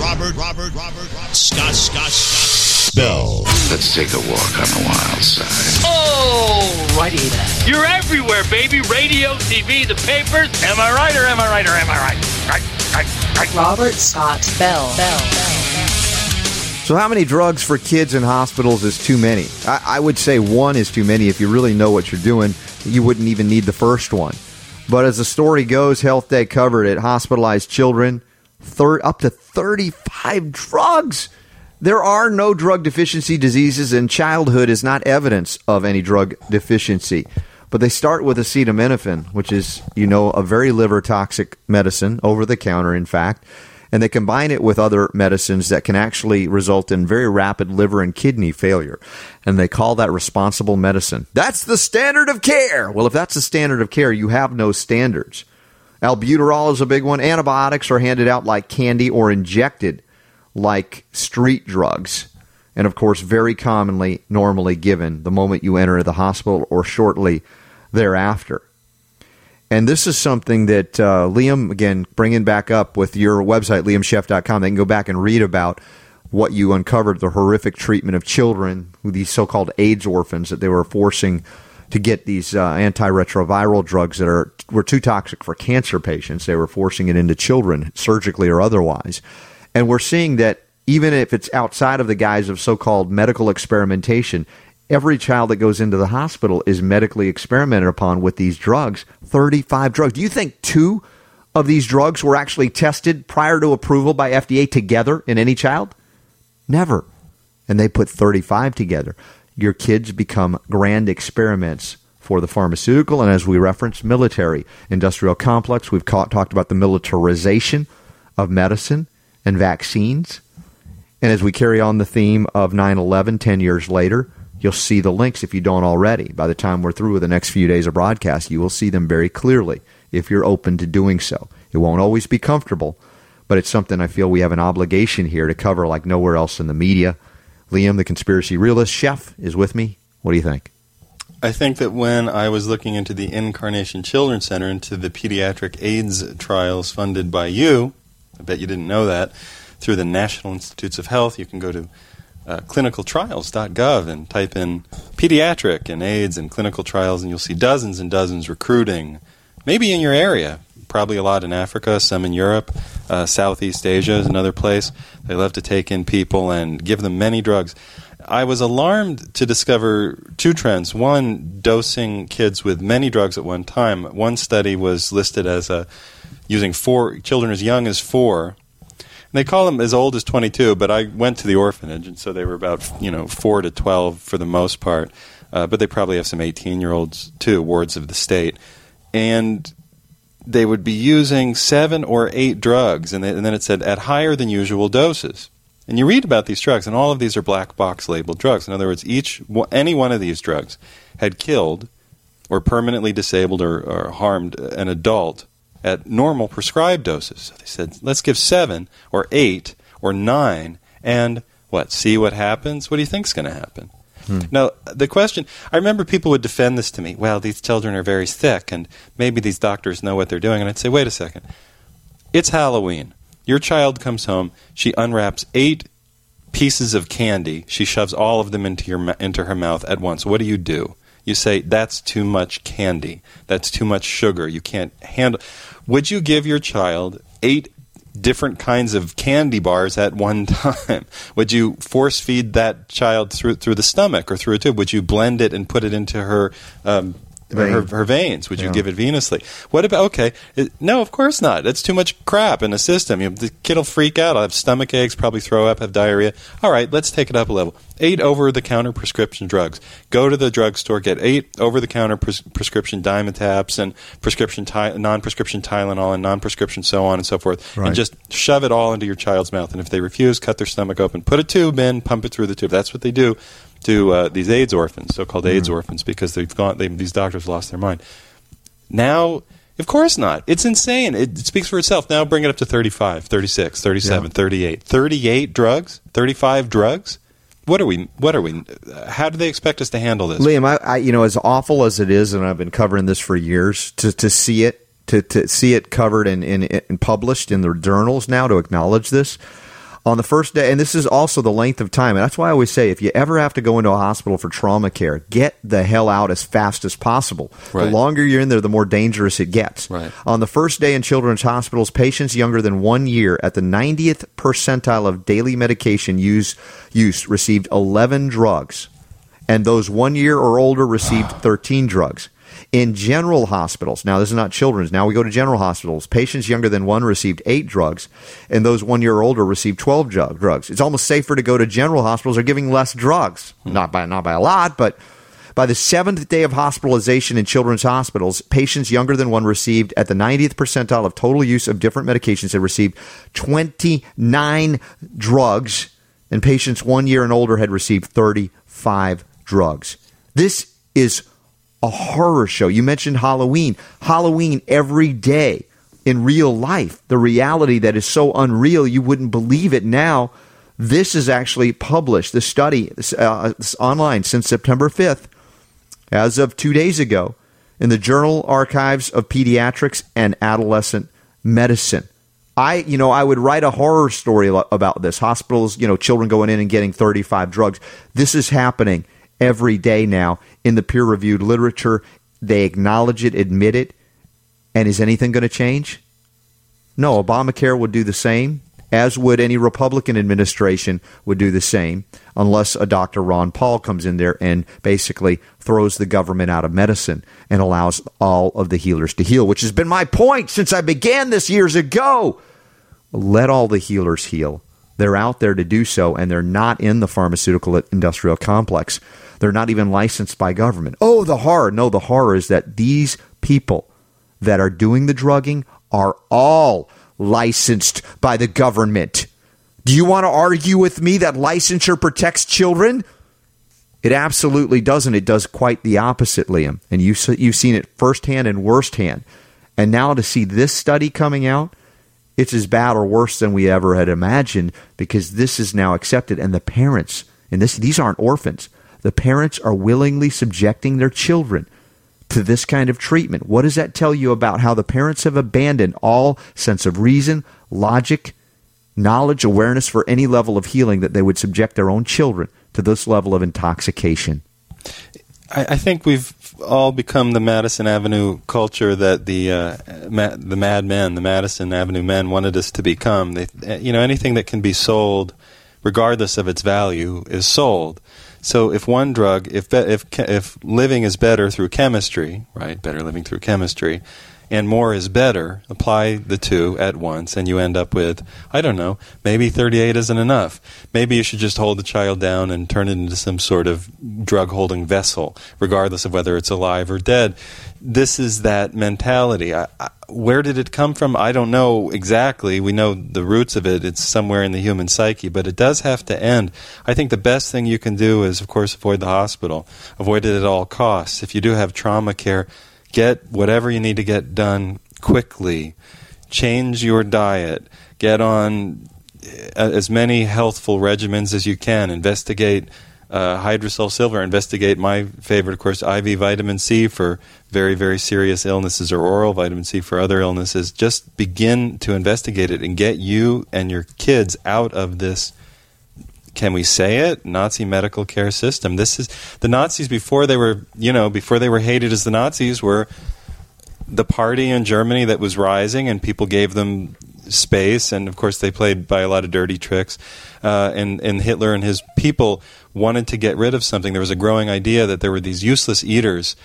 Scott Bell. Let's take a walk on the wild side. Oh, righty then. You're everywhere, baby. Radio, TV, the papers. Am I right or am I right or am I right? Right. Robert Scott Bell. So how many drugs for kids in hospitals is too many? I would say one is too many. If you really know what you're doing, you wouldn't even need the first one. But as the story goes, Health Day covered it. Hospitalized children, up to 35 drugs. There are no drug deficiency diseases, and childhood is not evidence of any drug deficiency. But they start with acetaminophen, which is, a very liver toxic medicine, over the counter, in fact. And they combine it with other medicines that can actually result in very rapid liver and kidney failure. And they call that responsible medicine. That's the standard of care. Well, if that's the standard of care, you have no standards. Albuterol is a big one. Antibiotics are handed out like candy or injected like street drugs. And, of course, very commonly, normally given the moment you enter the hospital or shortly thereafter. And this is something that Liam, again, bringing back up with your website, liamchef.com, they can go back and read about what you uncovered, the horrific treatment of children, these so-called AIDS orphans that they were forcing to get these antiretroviral drugs that were too toxic for cancer patients. They were forcing it into children, surgically or otherwise. And we're seeing that even if it's outside of the guise of so-called medical experimentation, every child that goes into the hospital is medically experimented upon with these drugs, 35 drugs. Do you think 2 of these drugs were actually tested prior to approval by FDA together in any child? Never. And they put 35 together. Your kids become grand experiments for the pharmaceutical and, as we referenced, military industrial complex. We've talked about the militarization of medicine and vaccines. And as we carry on the theme of 9/11 10 years later, you'll see the links if you don't already. By the time we're through with the next few days of broadcast, you will see them very clearly if you're open to doing so. It won't always be comfortable, but it's something I feel we have an obligation here to cover like nowhere else in the media. Liam, the conspiracy realist chef, is with me. What do you think? I think that when I was looking into the Incarnation Children's Center, into the pediatric AIDS trials funded by you, I bet you didn't know that, through the National Institutes of Health, you can go to clinicaltrials.gov and type in pediatric and AIDS and clinical trials, and you'll see dozens and dozens recruiting, maybe in your area, probably a lot in Africa, some in Europe, Southeast Asia is another place. They love to take in people and give them many drugs. I was alarmed to discover 2 trends. One, dosing kids with many drugs at one time. One study was listed as using 4 children as young as 4. They call them as old as 22, but I went to the orphanage, and so they were about 4 to 12 for the most part. But they probably have some 18-year-olds too, wards of the state, and they would be using 7 or 8 drugs, and then it said at higher than usual doses. And you read about these drugs, and all of these are black box labeled drugs. In other words, any one of these drugs had killed or permanently disabled or harmed an adult at normal prescribed doses. So they said, let's give 7 or 8 or 9 and see what happens? What do you think's going to happen? Now, the question, I remember people would defend this to me. Well, these children are very sick, and maybe these doctors know what they're doing. And I'd say, wait a second. It's Halloween. Your child comes home. She unwraps 8 pieces of candy. She shoves all of them into her mouth at once. What do? You say, that's too much candy. That's too much sugar. You can't handle. Would you give your child 8 different kinds of candy bars at one time? Would you force feed that child through the stomach or through a tube? Would you blend it and put it into her her veins? Would you give it venously? What about, no, of course not. That's too much crap in the system. The kid will freak out. I'll have stomach aches, probably throw up, have diarrhea. All right, let's take it up a level. 8 over-the-counter prescription drugs. Go to the drugstore, get 8 over-the-counter prescription Dimetaps and non-prescription Tylenol and non-prescription so on and so forth, and just shove it all into your child's mouth. And if they refuse, cut their stomach open, put a tube in, pump it through the tube. That's what they do to these AIDS orphans, so-called AIDS orphans, because these doctors lost their mind. Now, of course not. It's insane. It speaks for itself. Now bring it up to 35, 36, 37, 38. 38 drugs? 35 drugs? What are we? How do they expect us to handle this? Liam, I as awful as it is, and I've been covering this for years, to see it covered and published in the journals now, to acknowledge this. On the first day, and this is also the length of time, and that's why I always say, if you ever have to go into a hospital for trauma care, get the hell out as fast as possible. Right. The longer you're in there, the more dangerous it gets. Right. On the first day in children's hospitals, patients younger than 1 year at the 90th percentile of daily medication use received 11 drugs, and those 1 year or older received 13 drugs. In general hospitals, now this is not children's, now we go to general hospitals, patients younger than 1 received 8 drugs, and those 1 year or older received 12 drugs. It's almost safer to go to general hospitals. They're giving less drugs, not by a lot, but by the 7th day of hospitalization in children's hospitals, patients younger than 1 received, at the 90th percentile of total use of different medications, had received 29 drugs, and patients 1 year and older had received 35 drugs. This is a horror show. You mentioned Halloween. Halloween every day in real life. The reality that is so unreal you wouldn't believe it now. This is actually published. The study is online since September 5th, as of 2 days ago, in the Journal Archives of Pediatrics and Adolescent Medicine. I would write a horror story about this. Hospitals, children going in and getting 35 drugs. This is happening every day now in the peer-reviewed literature. They acknowledge it, admit it. And is anything going to change? No, Obamacare would do the same, as would any Republican administration would do the same, unless a Dr. Ron Paul comes in there and basically throws the government out of medicine and allows all of the healers to heal, which has been my point since I began this years ago. Let all the healers heal. They're out there to do so, and they're not in the pharmaceutical industrial complex. They're not even licensed by government. Oh, the horror. No, the horror is that these people that are doing the drugging are all licensed by the government. Do you want to argue with me that licensure protects children? It absolutely doesn't. It does quite the opposite, Liam. And you've seen it firsthand and worsthand. And now to see this study coming out, it's as bad or worse than we ever had imagined, because this is now accepted. And the parents, and these aren't orphans, the parents are willingly subjecting their children to this kind of treatment. What does that tell you about how the parents have abandoned all sense of reason, logic, knowledge, awareness for any level of healing, that they would subject their own children to this level of intoxication? I think we've all become the Madison Avenue culture that the Mad Men, the Madison Avenue men, wanted us to become. Anything that can be sold, regardless of its value, is sold. So if one drug, if living is better through chemistry, right, better living through chemistry, and more is better, apply the two at once, and you end up with, I don't know, maybe 38 isn't enough. Maybe you should just hold the child down and turn it into some sort of drug-holding vessel, regardless of whether it's alive or dead. This is that mentality. Where did it come from? I don't know exactly. We know the roots of it. It's somewhere in the human psyche, but it does have to end. I think the best thing you can do is, of course, avoid the hospital. Avoid it at all costs. If you do have trauma care, get whatever you need to get done quickly. Change your diet. Get on as many healthful regimens as you can. Investigate hydrosol silver. Investigate my favorite, of course, IV vitamin C for very, very serious illnesses, or oral vitamin C for other illnesses. Just begin to investigate it and get you and your kids out of this, can we say it, Nazi medical care system. This is the Nazis before they were hated as the Nazis, were the party in Germany that was rising, and people gave them space, and of course they played by a lot of dirty tricks. And Hitler and his people wanted to get rid of something. There was a growing idea that there were these useless eaters,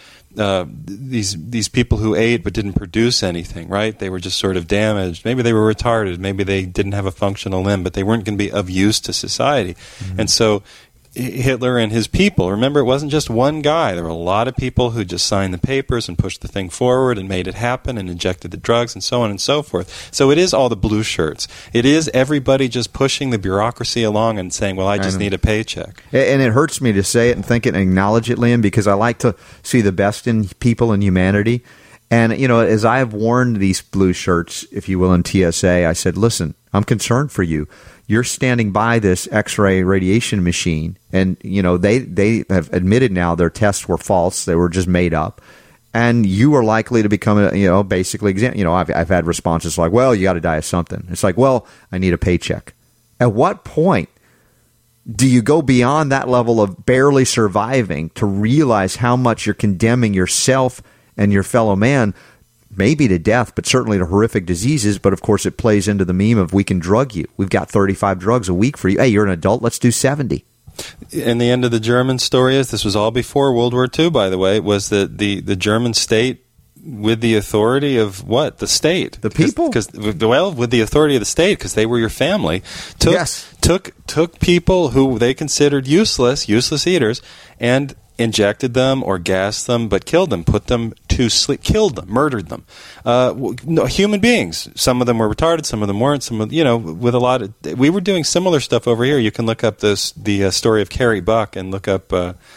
these people who ate but didn't produce anything, right? They were just sort of damaged. Maybe they were retarded. Maybe they didn't have a functional limb, but they weren't going to be of use to society. Mm-hmm. And so Hitler and his people, remember, it wasn't just one guy. There were a lot of people who just signed the papers and pushed the thing forward and made it happen and injected the drugs and so on and so forth. So it is all the blue shirts. It is everybody just pushing the bureaucracy along and saying, well, I just need a paycheck. And it hurts me to say it and think it and acknowledge it, Liam, because I like to see the best in people and humanity. And, you know, as I have worn these blue shirts, if you will, in TSA, I said, listen, I'm concerned for you. You're standing by this X-ray radiation machine, and you know they have admitted now their tests were false; they were just made up, and you are likely to become basically I've had responses like, "Well, you got to die of something." It's like, "Well, I need a paycheck." At what point do you go beyond that level of barely surviving to realize how much you're condemning yourself and your fellow man? Maybe to death, but certainly to horrific diseases. But of course, it plays into the meme of we can drug you. We've got 35 drugs a week for you. Hey, you're an adult. Let's do 70. And the end of the German story is, this was all before World War II, by the way, was that the German state, with the authority of what? The state. The people? With the authority of the state, because they were your family, took people who they considered useless eaters, and injected them or gassed them, but killed them, put them to sleep, killed them, murdered them. Human beings. Some of them were retarded, some of them weren't. Some of, with a lot of. We were doing similar stuff over here. You can look up the story of Carrie Buck and look up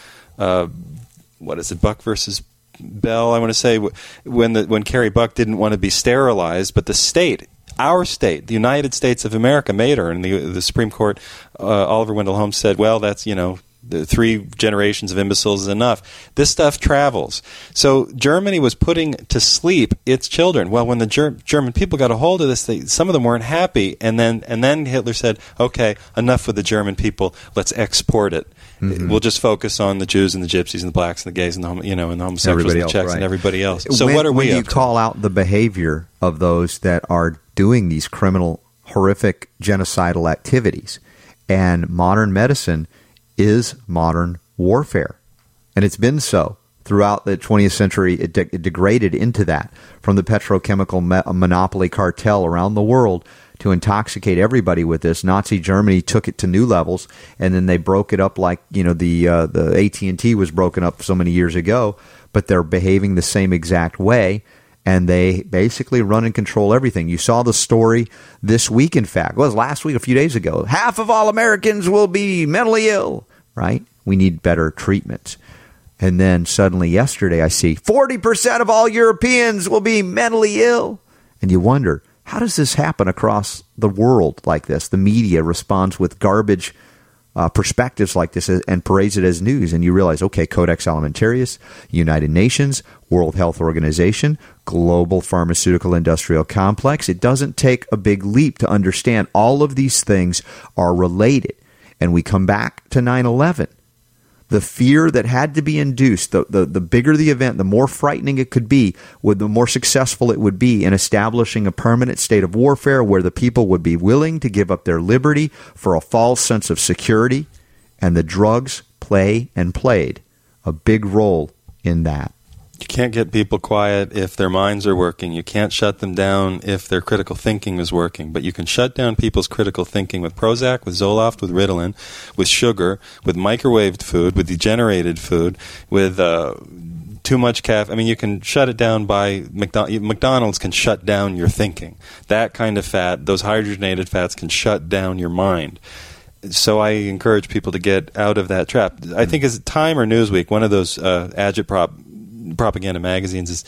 what is it, Buck versus Bell? I want to say when Carrie Buck didn't want to be sterilized, but the state. Our state, the United States of America, made her, and the Supreme Court, Oliver Wendell Holmes said, "Well, that's the 3 generations of imbeciles is enough." This stuff travels. So Germany was putting to sleep its children. Well, when the German people got a hold of this, some of them weren't happy, and then Hitler said, "Okay, enough with the German people. Let's export it. Mm-hmm. We'll just focus on the Jews and the Gypsies and the blacks and the gays and the homosexuals and the Czechs and everybody else." So what are we? When you call out the behavior of those that are doing these criminal, horrific, genocidal activities, and modern medicine is modern warfare. And it's been so throughout the 20th century. It degraded into that, from the petrochemical monopoly cartel around the world to intoxicate everybody with this. Nazi Germany took it to new levels, and then they broke it up like, the AT&T was broken up so many years ago, but they're behaving the same exact way. And they basically run and control everything. You saw the story this week, in fact. It was last week, a few days ago. Half of all Americans will be mentally ill, right? We need better treatments. And then suddenly yesterday I see 40% of all Europeans will be mentally ill. And you wonder, how does this happen across the world like this? The media responds with garbage perspectives like this and parades it as news, and you realize, okay, Codex Alimentarius, United Nations, World Health Organization, global pharmaceutical industrial complex. It doesn't take a big leap to understand all of these things are related. And we come back to 9/11. The fear that had to be induced, the bigger the event, the more frightening it could be, the more successful it would be in establishing a permanent state of warfare where the people would be willing to give up their liberty for a false sense of security, and the drugs played a big role in that. You can't get people quiet if their minds are working. You can't shut them down if their critical thinking is working. But you can shut down people's critical thinking with Prozac, with Zoloft, with Ritalin, with sugar, with microwaved food, with degenerated food, with too much caffeine. I mean, you can shut it down by McDonald's can shut down your thinking. That kind of fat, those hydrogenated fats, can shut down your mind. So I encourage people to get out of that trap. I think as Time or Newsweek, one of those propaganda magazines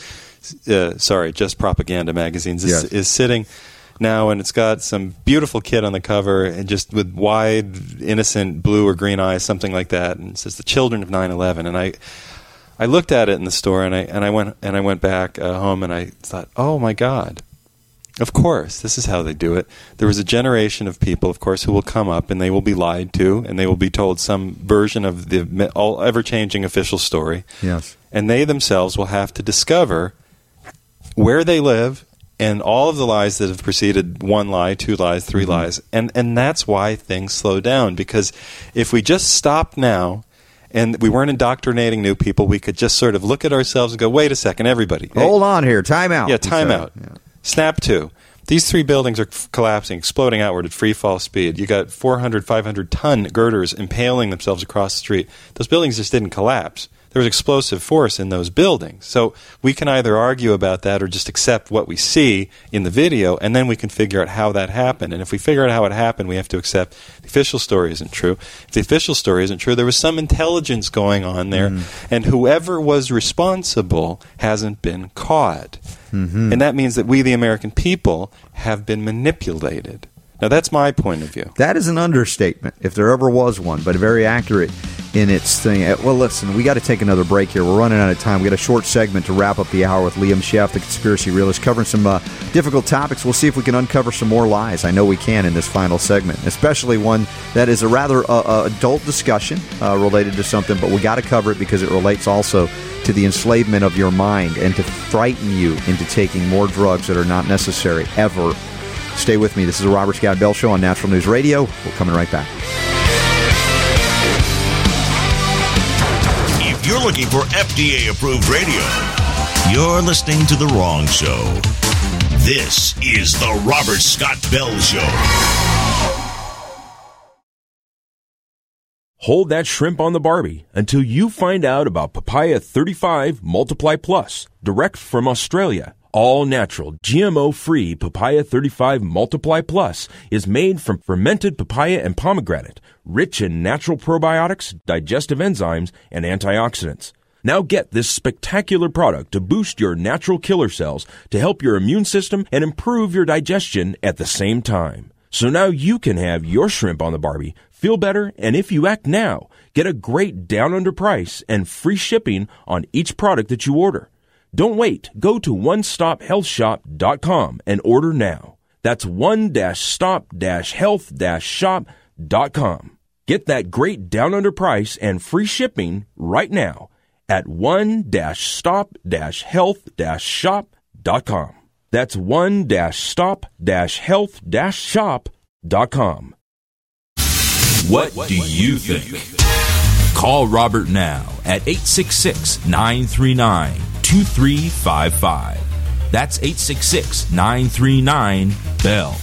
just propaganda magazines is sitting now, and it's got some beautiful kid on the cover and just with wide, innocent blue or green eyes, something like that, and it says the children of 9/11. And I looked at it in the store, and I went back home, and I thought, oh my God, of course, this is how they do it. There was a generation of people, of course, who will come up and they will be lied to, and they will be told some version of the all ever-changing official story. Yes. And they themselves will have to discover where they live and all of the lies that have preceded one lie, two lies, three lies. And that's why things slow down, because if we just stopped now and we weren't indoctrinating new people, we could just sort of look at ourselves and go, wait a second, everybody. Hold on here. Time out. Yeah, time out. Yeah. Snap to. These 3 buildings are collapsing, exploding outward at free fall speed. You got 400, 500-ton girders impaling themselves across the street. Those buildings just didn't collapse. There was explosive force in those buildings. So we can either argue about that or just accept what we see in the video, and then we can figure out how that happened. And if we figure out how it happened, we have to accept the official story isn't true. If the official story isn't true, there was some intelligence going on there, and whoever was responsible hasn't been caught. And that means that we, the American people, have been manipulated. Now, that's my point of view. That is an understatement, if there ever was one, but very accurate in its thing. Well, listen, we got to take another break here. We're running out of time. We got a short segment to wrap up the hour with Liam Schaff, the conspiracy realist, covering some difficult topics. We'll see if we can uncover some more lies. I know we can in this final segment, especially one that is a rather adult discussion related to something, but we got to cover it because it relates also to the enslavement of your mind and to frighten you into taking more drugs that are not necessary ever. Stay with me. This is the Robert Scott Bell Show on Natural News Radio. We're coming right back. If you're looking for FDA-approved radio, you're listening to the wrong show. This is the Robert Scott Bell Show. Hold that shrimp on the Barbie until you find out about Papaya 35 Multiply Plus, direct from Australia. All natural, GMO-free Papaya 35 Multiply Plus is made from fermented papaya and pomegranate, rich in natural probiotics, digestive enzymes, and antioxidants. Now get this spectacular product to boost your natural killer cells to help your immune system and improve your digestion at the same time. So now you can have your shrimp on the Barbie, feel better, and if you act now, get a great down-under price and free shipping on each product that you order. Don't wait. Go to onestophealthshop.com and order now. That's one-stop-health-shop.com. Get that great down-under price and free shipping right now at one-stop-health-shop.com. That's one-stop-health-shop.com. What do you think? Call Robert now at 866-939-2355. That's 866-939-BELL.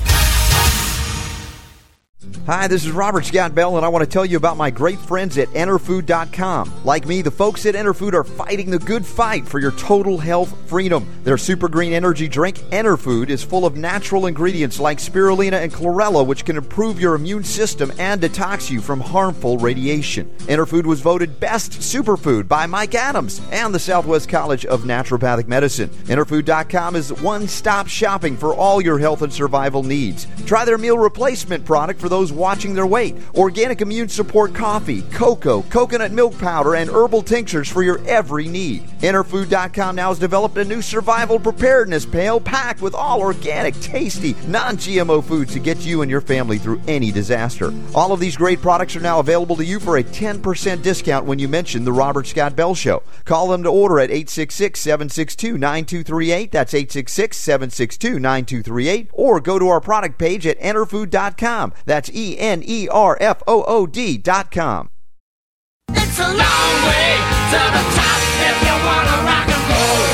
Hi, this is Robert Scott Bell, and I want to tell you about my great friends at Enterfood.com. Like me, the folks at Enterfood are fighting the good fight for your total health freedom. Their super green energy drink, Enterfood, is full of natural ingredients like spirulina and chlorella, which can improve your immune system and detox you from harmful radiation. Enterfood was voted best superfood by Mike Adams and the Southwest College of Naturopathic Medicine. Enterfood.com is one-stop shopping for all your health and survival needs. Try their meal replacement product for those watching their weight, organic immune support coffee, cocoa, coconut milk powder, and herbal tinctures for your every need. Enterfood.com now has developed a new survival preparedness pail packed with all organic, tasty, non-GMO foods to get you and your family through any disaster. All of these great products are now available to you for a 10% discount when you mention the Robert Scott Bell Show. Call them to order at 866-762-9238. That's 866-762-9238. Or go to our product page at Enterfood.com. That's ENERFOOD.com. It's a long way to the top if you want to rock and roll.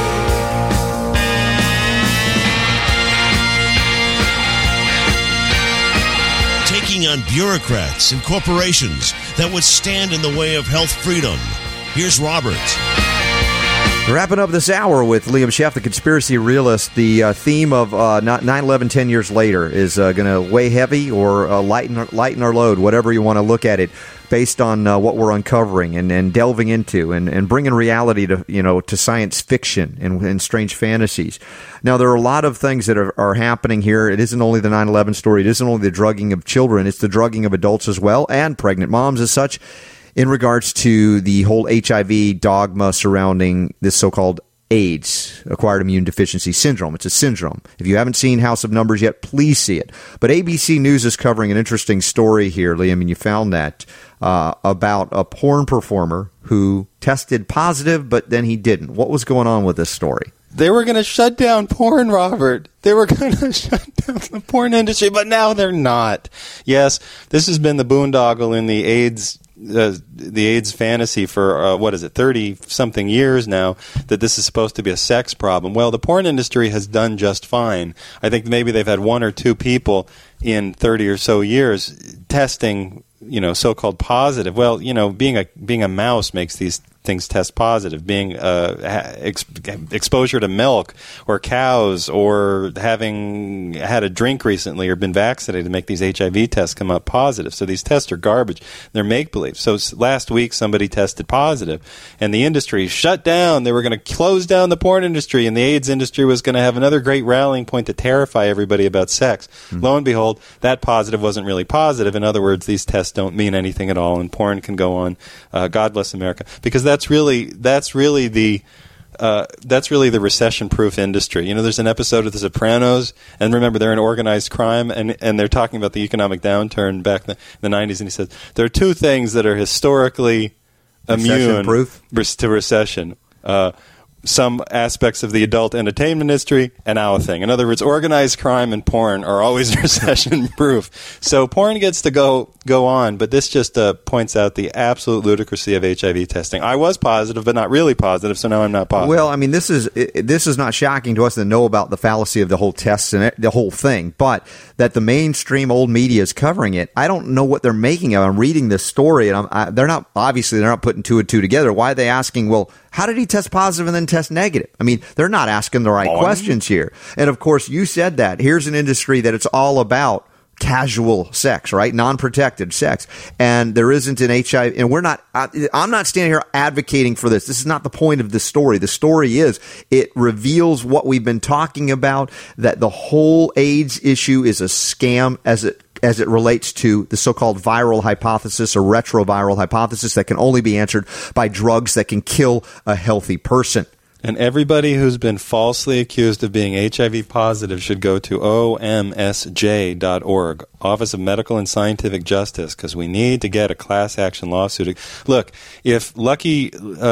Taking on bureaucrats and corporations that would stand in the way of health freedom. Here's Robert. Wrapping up this hour with Liam Schaff, the conspiracy realist. The theme of 9/11 10 years later is going to weigh heavy or lighten our load, whatever you want to look at it, based on what we're uncovering and delving into and bringing reality to science fiction and strange fantasies. Now, there are a lot of things that are happening here. It isn't only the 9/11 story. It isn't only the drugging of children. It's the drugging of adults as well, and pregnant moms as such, in regards to the whole HIV dogma surrounding this so-called AIDS, acquired immune deficiency syndrome. It's a syndrome. If you haven't seen House of Numbers yet, please see it. But ABC News is covering an interesting story here, Liam, and you found that, about a porn performer who tested positive, but then he didn't. What was going on with this story? They were going to shut down porn, Robert. They were going to shut down the porn industry, but now they're not. Yes, this has been the boondoggle in the AIDS fantasy for 30-something years now, that this is supposed to be a sex problem. Well, the porn industry has done just fine. I think maybe they've had one or two people in 30 or so years testing, so-called positive. Well, being a mouse makes these things test positive. Being exposure to milk or cows or having had a drink recently or been vaccinated to make these HIV tests come up positive. So these tests are garbage. They're make-believe. So last week somebody tested positive and the industry shut down. They were going to close down the porn industry and the AIDS industry was going to have another great rallying point to terrify everybody about sex. Mm-hmm. Lo and behold, that positive wasn't really positive. In other words, these tests don't mean anything at all and porn can go on. God bless America. Because that's really the recession-proof industry. There's an episode of The Sopranos, and remember, they're in organized crime, and they're talking about the economic downturn back in the 90s, and he says, there are two things that are historically immune to recession. Some aspects of the adult entertainment industry and our thing. In other words, organized crime and porn are always recession-proof. So porn gets to go on, but this just points out the absolute ludicrousy of HIV testing. I was positive, but not really positive, so now I'm not positive. Well, I mean, this is not shocking to us to know about the fallacy of the whole test and the whole thing, but that the mainstream old media is covering it. I don't know what they're making of. I'm reading this story, and they're not putting two and two together. Why are they asking, well, how did he test positive and then test negative? I mean, they're not asking the right questions here. And, of course, you said that. Here's an industry that it's all about casual sex, right? Non-protected sex. And there isn't an HIV. And I'm not standing here advocating for this. This is not the point of the story. The story is it reveals what we've been talking about, that the whole AIDS issue is a scam as it relates to the so-called viral hypothesis or retroviral hypothesis that can only be answered by drugs that can kill a healthy person. And everybody who's been falsely accused of being HIV positive should go to omsj.org, Office of Medical and Scientific Justice, because we need to get a class action lawsuit. Look, if Lucky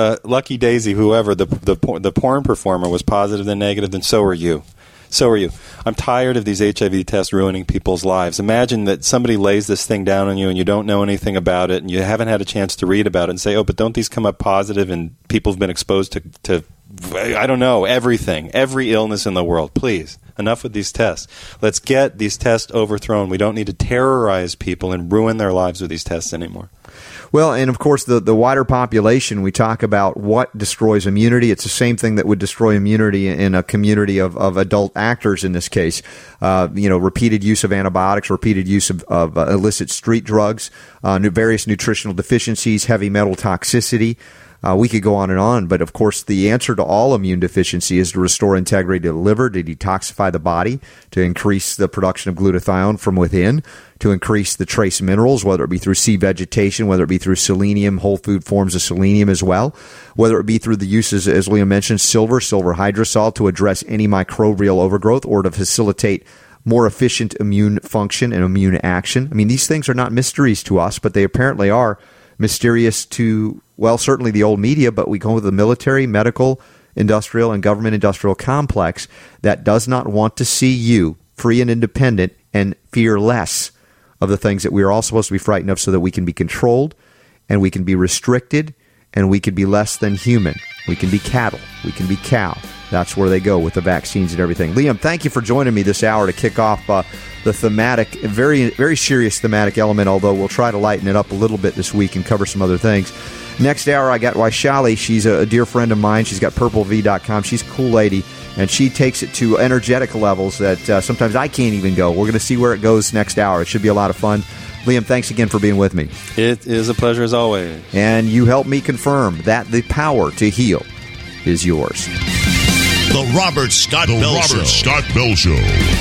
Daisy, whoever, the porn performer, was positive and negative, then so are you. So are you. I'm tired of these HIV tests ruining people's lives. Imagine that somebody lays this thing down on you and you don't know anything about it and you haven't had a chance to read about it and say, oh, but don't these come up positive and people have been exposed to I don't know, everything, every illness in the world. Please, enough with these tests. Let's get these tests overthrown. We don't need to terrorize people and ruin their lives with these tests anymore. Well, and of course, the wider population, we talk about what destroys immunity. It's the same thing that would destroy immunity in a community of adult actors in this case. Repeated use of antibiotics, repeated use of illicit street drugs, various nutritional deficiencies, heavy metal toxicity. We could go on, but of course the answer to all immune deficiency is to restore integrity to the liver, to detoxify the body, to increase the production of glutathione from within, to increase the trace minerals, whether it be through sea vegetation, whether it be through selenium, whole food forms of selenium as well, whether it be through the uses, as Liam mentioned, silver hydrosol to address any microbial overgrowth or to facilitate more efficient immune function and immune action. I mean, these things are not mysteries to us, but they apparently are mysterious to, well, certainly the old media, but we go with the military, medical, industrial, and government industrial complex that does not want to see you free and independent and fear less of the things that we are all supposed to be frightened of so that we can be controlled and we can be restricted and we can be less than human. We can be cattle. We can be cow. That's where they go with the vaccines and everything. Liam, thank you for joining me this hour to kick off the thematic, very, very serious thematic element, although we'll try to lighten it up a little bit this week and cover some other things. Next hour, I got Waishali. She's a dear friend of mine. She's got purplev.com. She's a cool lady, and she takes it to energetic levels that sometimes I can't even go. We're going to see where it goes next hour. It should be a lot of fun. Liam, thanks again for being with me. It is a pleasure as always. And you helped me confirm that the power to heal is yours. The Robert Scott Bell Show.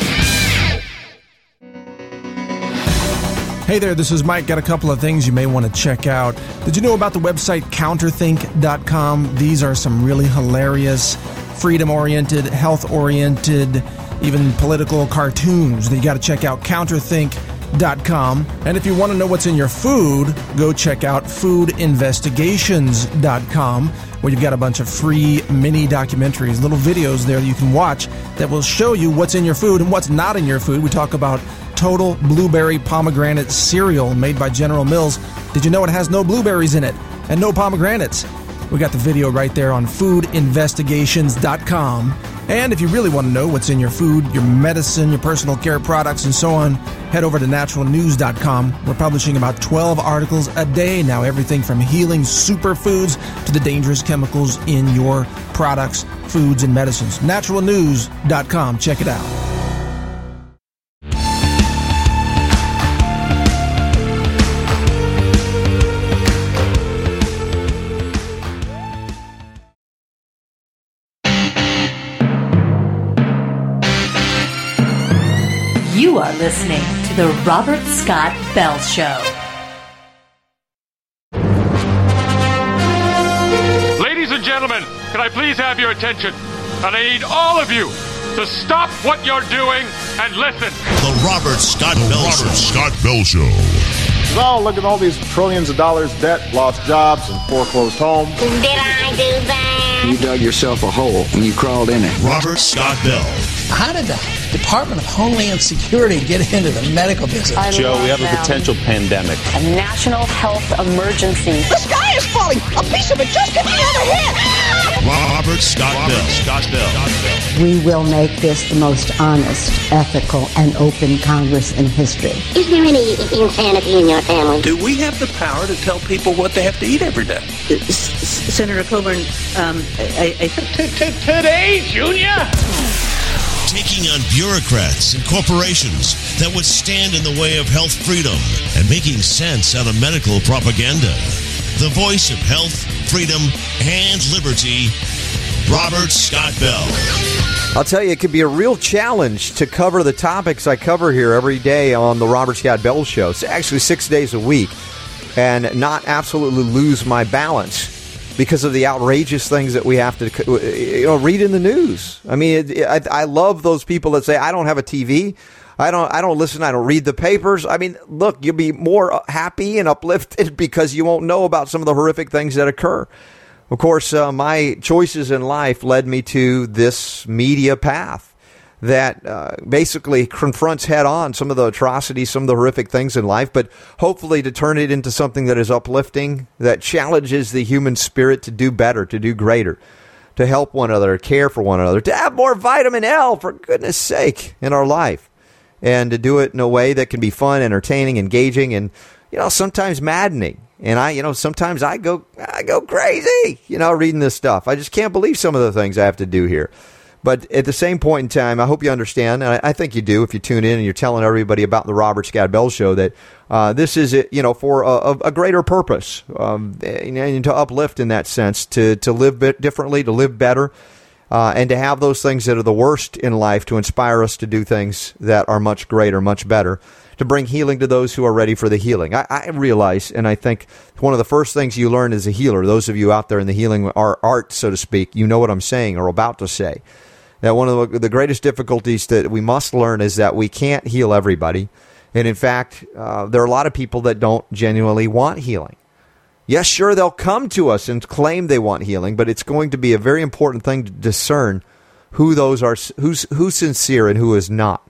Hey there, this is Mike. Got a couple of things you may want to check out. Did you know about the website counterthink.com? These are some really hilarious, freedom-oriented, health-oriented, even political cartoons that you got to check out. Counterthink.com. foodinvestigations.com. And if you want to know what's in your food, go check out foodinvestigations.com, where you've got a bunch of free mini documentaries, little videos there that you can watch that will show you what's in your food and what's not in your food. We talk about Total Blueberry Pomegranate Cereal made by General Mills. Did you know it has no blueberries in it and no pomegranates? We got the video right there on foodinvestigations.com. And if you really want to know what's in your food, your medicine, your personal care products, and so on, head over to naturalnews.com. We're publishing about 12 articles a day now, everything from healing superfoods to the dangerous chemicals in your products, foods, and medicines. Naturalnews.com. Check it out. You are listening to The Robert Scott Bell Show. Ladies and gentlemen, can I please have your attention? And I need all of you to stop what you're doing and listen. The Robert Scott Bell Show. Oh, look at all these trillions of dollars debt, lost jobs, and foreclosed homes. Did I do that? You dug yourself a hole and you crawled in it. Robert Scott Bell. How did the Department of Homeland Security get into the medical business? Joe, we have a potential pandemic. A national health emergency. The sky is falling. A piece of it just hit me on the head. Robert Scott Bell. We will make this the most honest, ethical, and open Congress in history. Is there any insanity in your family? Do we have the power to tell people what they have to eat every day? Senator Coburn, Today, Junior? Taking on bureaucrats and corporations that would stand in the way of health freedom and making sense out of medical propaganda. The voice of health, freedom, and liberty, Robert Scott Bell. I'll tell you, it could be a real challenge to cover the topics I cover here every day on the Robert Scott Bell Show. It's actually 6 days a week, and not absolutely lose my balance because of the outrageous things that we have to read in the news. I mean, I love those people that say, I don't have a TV. I don't listen. I don't read the papers. I mean, look, you'll be more happy and uplifted because you won't know about some of the horrific things that occur. Of course, my choices in life led me to this media path that basically confronts head on some of the atrocities, some of the horrific things in life, but hopefully to turn it into something that is uplifting, that challenges the human spirit to do better, to do greater, to help one another, care for one another, to have more vitamin L, for goodness sake, in our life, and to do it in a way that can be fun, entertaining, engaging, and sometimes maddening. And sometimes I go crazy, reading this stuff. I just can't believe some of the things I have to do here. But at the same point in time, I hope you understand, and I think you do if you tune in and you're telling everybody about the Robert Scott Bell Show, that this is, for a greater purpose, and to uplift in that sense, to live differently, to live better, and to have those things that are the worst in life to inspire us to do things that are much greater, much better, to bring healing to those who are ready for the healing. I realize, and I think one of the first things you learn as a healer, those of you out there in the healing art, so to speak, you know what I'm saying or about to say, that one of the greatest difficulties that we must learn is that we can't heal everybody. And in fact, there are a lot of people that don't genuinely want healing. Yes, sure, they'll come to us and claim they want healing, but it's going to be a very important thing to discern who those are, who's sincere and who is not.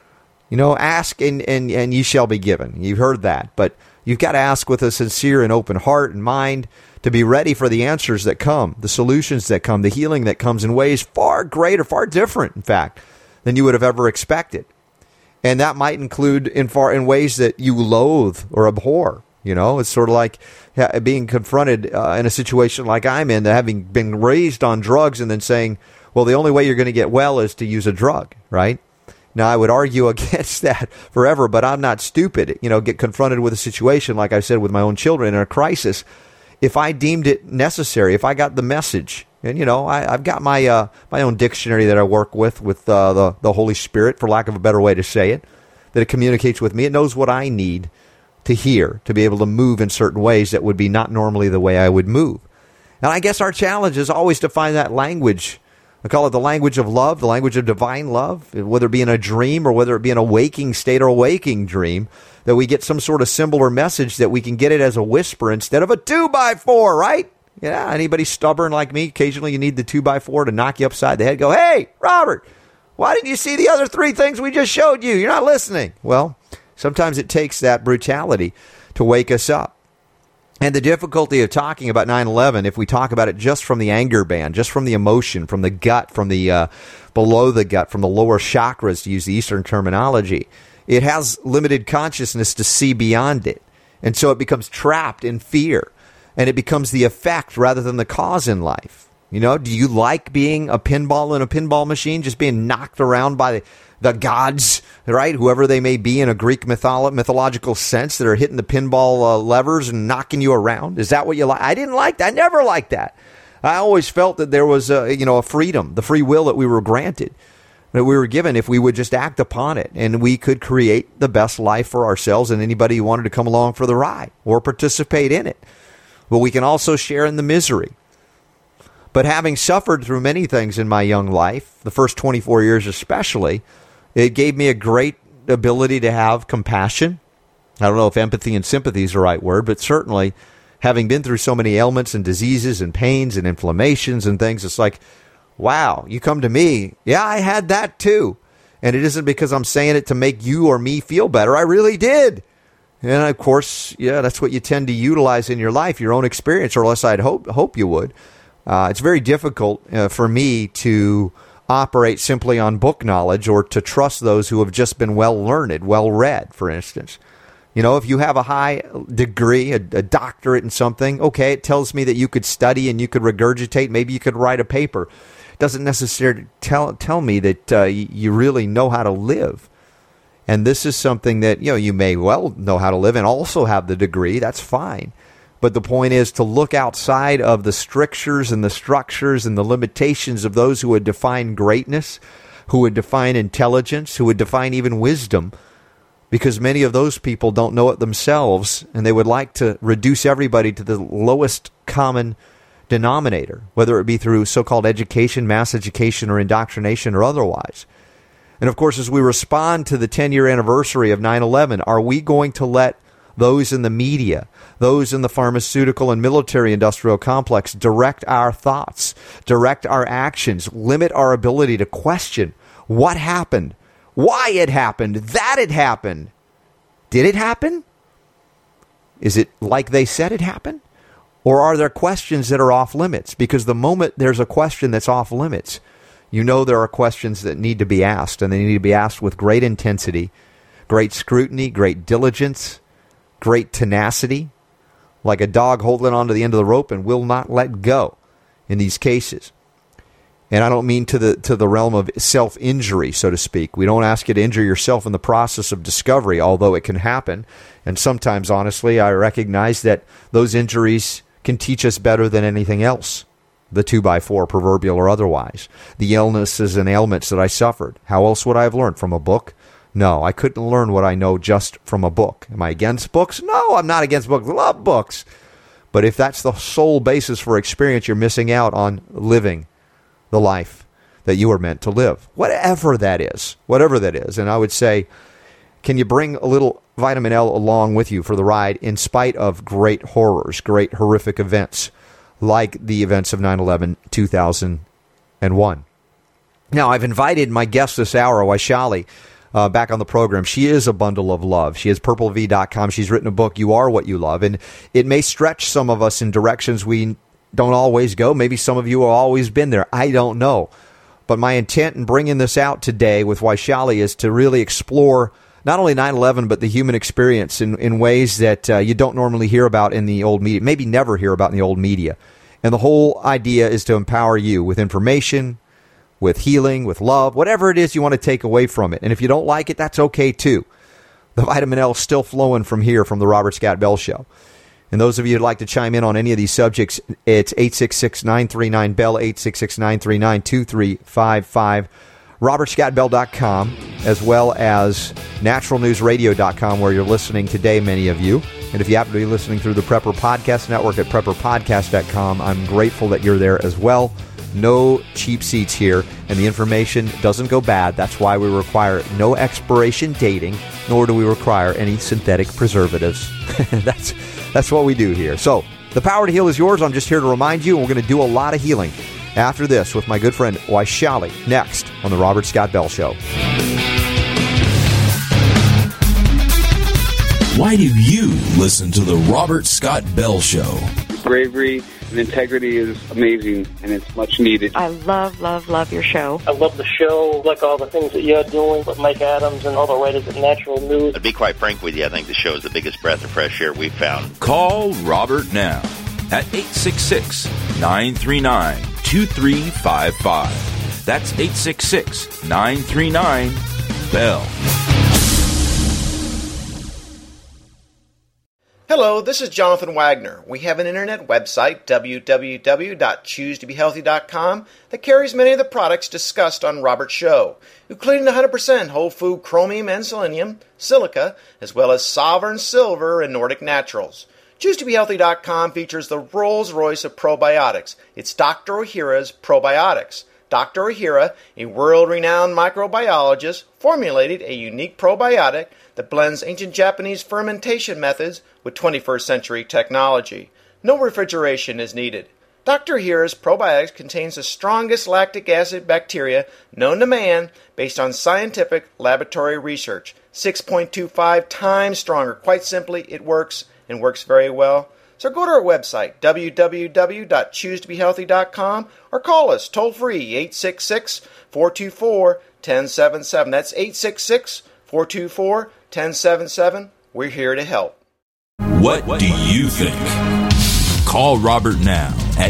Ask and ye shall be given. You've heard that, but you've got to ask with a sincere and open heart and mind to be ready for the answers that come, the solutions that come, the healing that comes in ways far greater, far different, in fact, than you would have ever expected. And that might include in ways that you loathe or abhor. It's sort of like being confronted in a situation like I'm in, having been raised on drugs and then saying, well, the only way you're going to get well is to use a drug, right? Now, I would argue against that forever, but I'm not stupid. Get confronted with a situation, like I said, with my own children in a crisis. If I deemed it necessary, if I got the message, and I've got my own dictionary that I work with the Holy Spirit, for lack of a better way to say it, that it communicates with me. It knows what I need to hear to be able to move in certain ways that would be not normally the way I would move. And I guess our challenge is always to find that language I call it the language of love, the language of divine love, whether it be in a dream or whether it be in a waking state or a waking dream, that we get some sort of symbol or message that we can get it as a whisper instead of a 2x4, right? Yeah, anybody stubborn like me, occasionally you need the 2x4 to knock you upside the head. Go, hey, Robert, why didn't you see the other 3 things we just showed you? You're not listening. Well, sometimes it takes that brutality to wake us up. And the difficulty of talking about 9/11, if we talk about it just from the anger band, just from the emotion, from the gut, from the below the gut, from the lower chakras, to use the Eastern terminology, it has limited consciousness to see beyond it. And so it becomes trapped in fear. And it becomes the effect rather than the cause in life. You know, do you like being a pinball in a pinball machine, just being knocked around by the gods, right? Whoever they may be in a Greek mythological sense that are hitting the pinball levers and knocking you around. Is that what you like? I didn't like that. I never liked that. I always felt that there was a freedom, the free will that we were granted, that we were given if we would just act upon it, and we could create the best life for ourselves and anybody who wanted to come along for the ride or participate in it. But we can also share in the misery. But having suffered through many things in my young life, the first 24 years especially, it gave me a great ability to have compassion. I don't know if empathy and sympathy is the right word, but certainly having been through so many ailments and diseases and pains and inflammations and things, it's like, wow, you come to me. Yeah, I had that too. And it isn't because I'm saying it to make you or me feel better. I really did. And of course, yeah, that's what you tend to utilize in your life, your own experience, or less I'd hope you would. It's very difficult for me to operate simply on book knowledge or to trust those who have just been well-learned, well-read, for instance. You know, if you have a high degree, a doctorate in something, okay, it tells me that you could study and you could regurgitate, maybe you could write a paper. It doesn't necessarily tell me that you really know how to live. And this is something that, you may well know how to live and also have the degree. That's fine. But the point is to look outside of the strictures and the structures and the limitations of those who would define greatness, who would define intelligence, who would define even wisdom, because many of those people don't know it themselves, and they would like to reduce everybody to the lowest common denominator, whether it be through so-called education, mass education, or indoctrination, or otherwise. And of course, as we respond to the 10-year anniversary of 9/11, are we going to let those in the media, those in the pharmaceutical and military-industrial complex direct our thoughts, direct our actions, limit our ability to question what happened, why it happened, that it happened? Did it happen? Is it like they said it happened? Or are there questions that are off limits? Because the moment there's a question that's off limits, you know there are questions that need to be asked, and they need to be asked with great intensity, great scrutiny, great diligence, great tenacity, like a dog holding on to the end of the rope and will not let go in these cases. And I don't mean to the realm of self-injury, so to speak. We don't ask you to injure yourself in the process of discovery, although it can happen. And sometimes, honestly, I recognize that those injuries can teach us better than anything else. The 2x4, proverbial or otherwise. The illnesses and ailments that I suffered. How else would I have learned? From a book? No, I couldn't learn what I know just from a book. Am I against books? No, I'm not against books. I love books. But if that's the sole basis for experience, you're missing out on living the life that you were meant to live. Whatever that is. Whatever that is. And I would say, can you bring a little vitamin L along with you for the ride in spite of great horrors, great horrific events, like the events of 9/11, 2001. Now, I've invited my guest this hour, Vaishali, back on the program. She is a bundle of love. She is purplev.com. She's written a book, You Are What You Love. And it may stretch some of us in directions we don't always go. Maybe some of you have always been there. I don't know. But my intent in bringing this out today with Vaishali is to really explore not only 9/11, but the human experience in ways that you don't normally hear about in the old media, maybe never hear about in the old media. And the whole idea is to empower you with information, with healing, with love, whatever it is you want to take away from it. And if you don't like it, that's okay too. The vitamin L is still flowing from here, from the Robert Scott Bell Show. And those of you who'd like to chime in on any of these subjects, it's 866-939-BELL, 866-939-2355. RobertScottBell.com, as well as naturalnewsradio.com, where you're listening today, many of you. And if you happen to be listening through the Prepper Podcast Network at PrepperPodcast.com, I'm grateful that you're there as well. no cheap seats here, and the information doesn't go bad. That's why we require no expiration dating, nor do we require any synthetic preservatives. That's what we do here. So, the power to heal is yours. I'm just here to remind you, and we're going to do a lot of healing after this with my good friend Vaishali next on the Robert Scott Bell Show. Why do you listen to the Robert Scott Bell Show? Bravery and integrity is amazing, and it's much needed. I love your show. I love the show, like all the things that you're doing with Mike Adams and all the writers at Natural News. To be quite frank with you, I think the show is the biggest breath of fresh air we've found. Call Robert now at 866-939-2355. That's 866-939-BELL. Hello, this is Jonathan Wagner. We have an internet website, www.choosetobehealthy.com, that carries many of the products discussed on Robert's show, including 100% whole food chromium and selenium, silica, as well as Sovereign Silver and Nordic Naturals. ChooseToBeHealthy.com features the Rolls-Royce of probiotics. It's Dr. Ohhira's Probiotics. Dr. Ohhira, a world-renowned microbiologist, formulated a unique probiotic that blends ancient Japanese fermentation methods with 21st century technology. No refrigeration is needed. Dr. Ohhira's probiotics contains the strongest lactic acid bacteria known to man based on scientific laboratory research. 6.25 times stronger. Quite simply, it works and works very well. So go to our website, www.choosetobehealthy.com, or call us toll-free, 866-424-1077. That's 866-424-1077. We're here to help. What do you think? Call Robert now at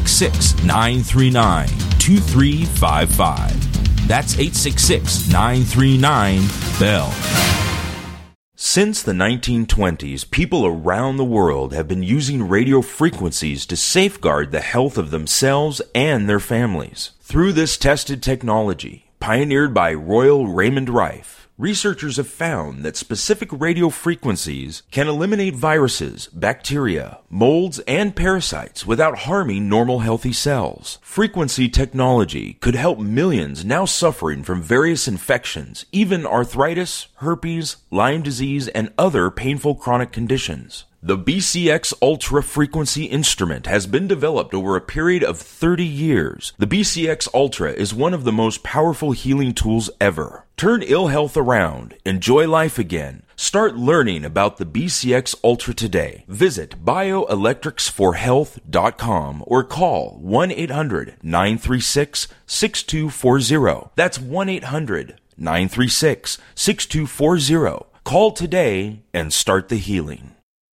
866-939-2355. That's 866-939-BELL. Since the 1920s, people around the world have been using radio frequencies to safeguard the health of themselves and their families. Through this tested technology, pioneered by Royal Raymond Rife, researchers have found that specific radio frequencies can eliminate viruses, bacteria, molds, and parasites without harming normal healthy cells. Frequency technology could help millions now suffering from various infections, even arthritis, herpes, Lyme disease, and other painful chronic conditions. The BCX Ultra frequency instrument has been developed over a period of 30 years. The BCX Ultra is one of the most powerful healing tools ever. Turn ill health around. Enjoy life again. Start learning about the BCX Ultra today. Visit bioelectricsforhealth.com or call 1-800-936-6240. That's 1-800-936-6240. Call today and start the healing.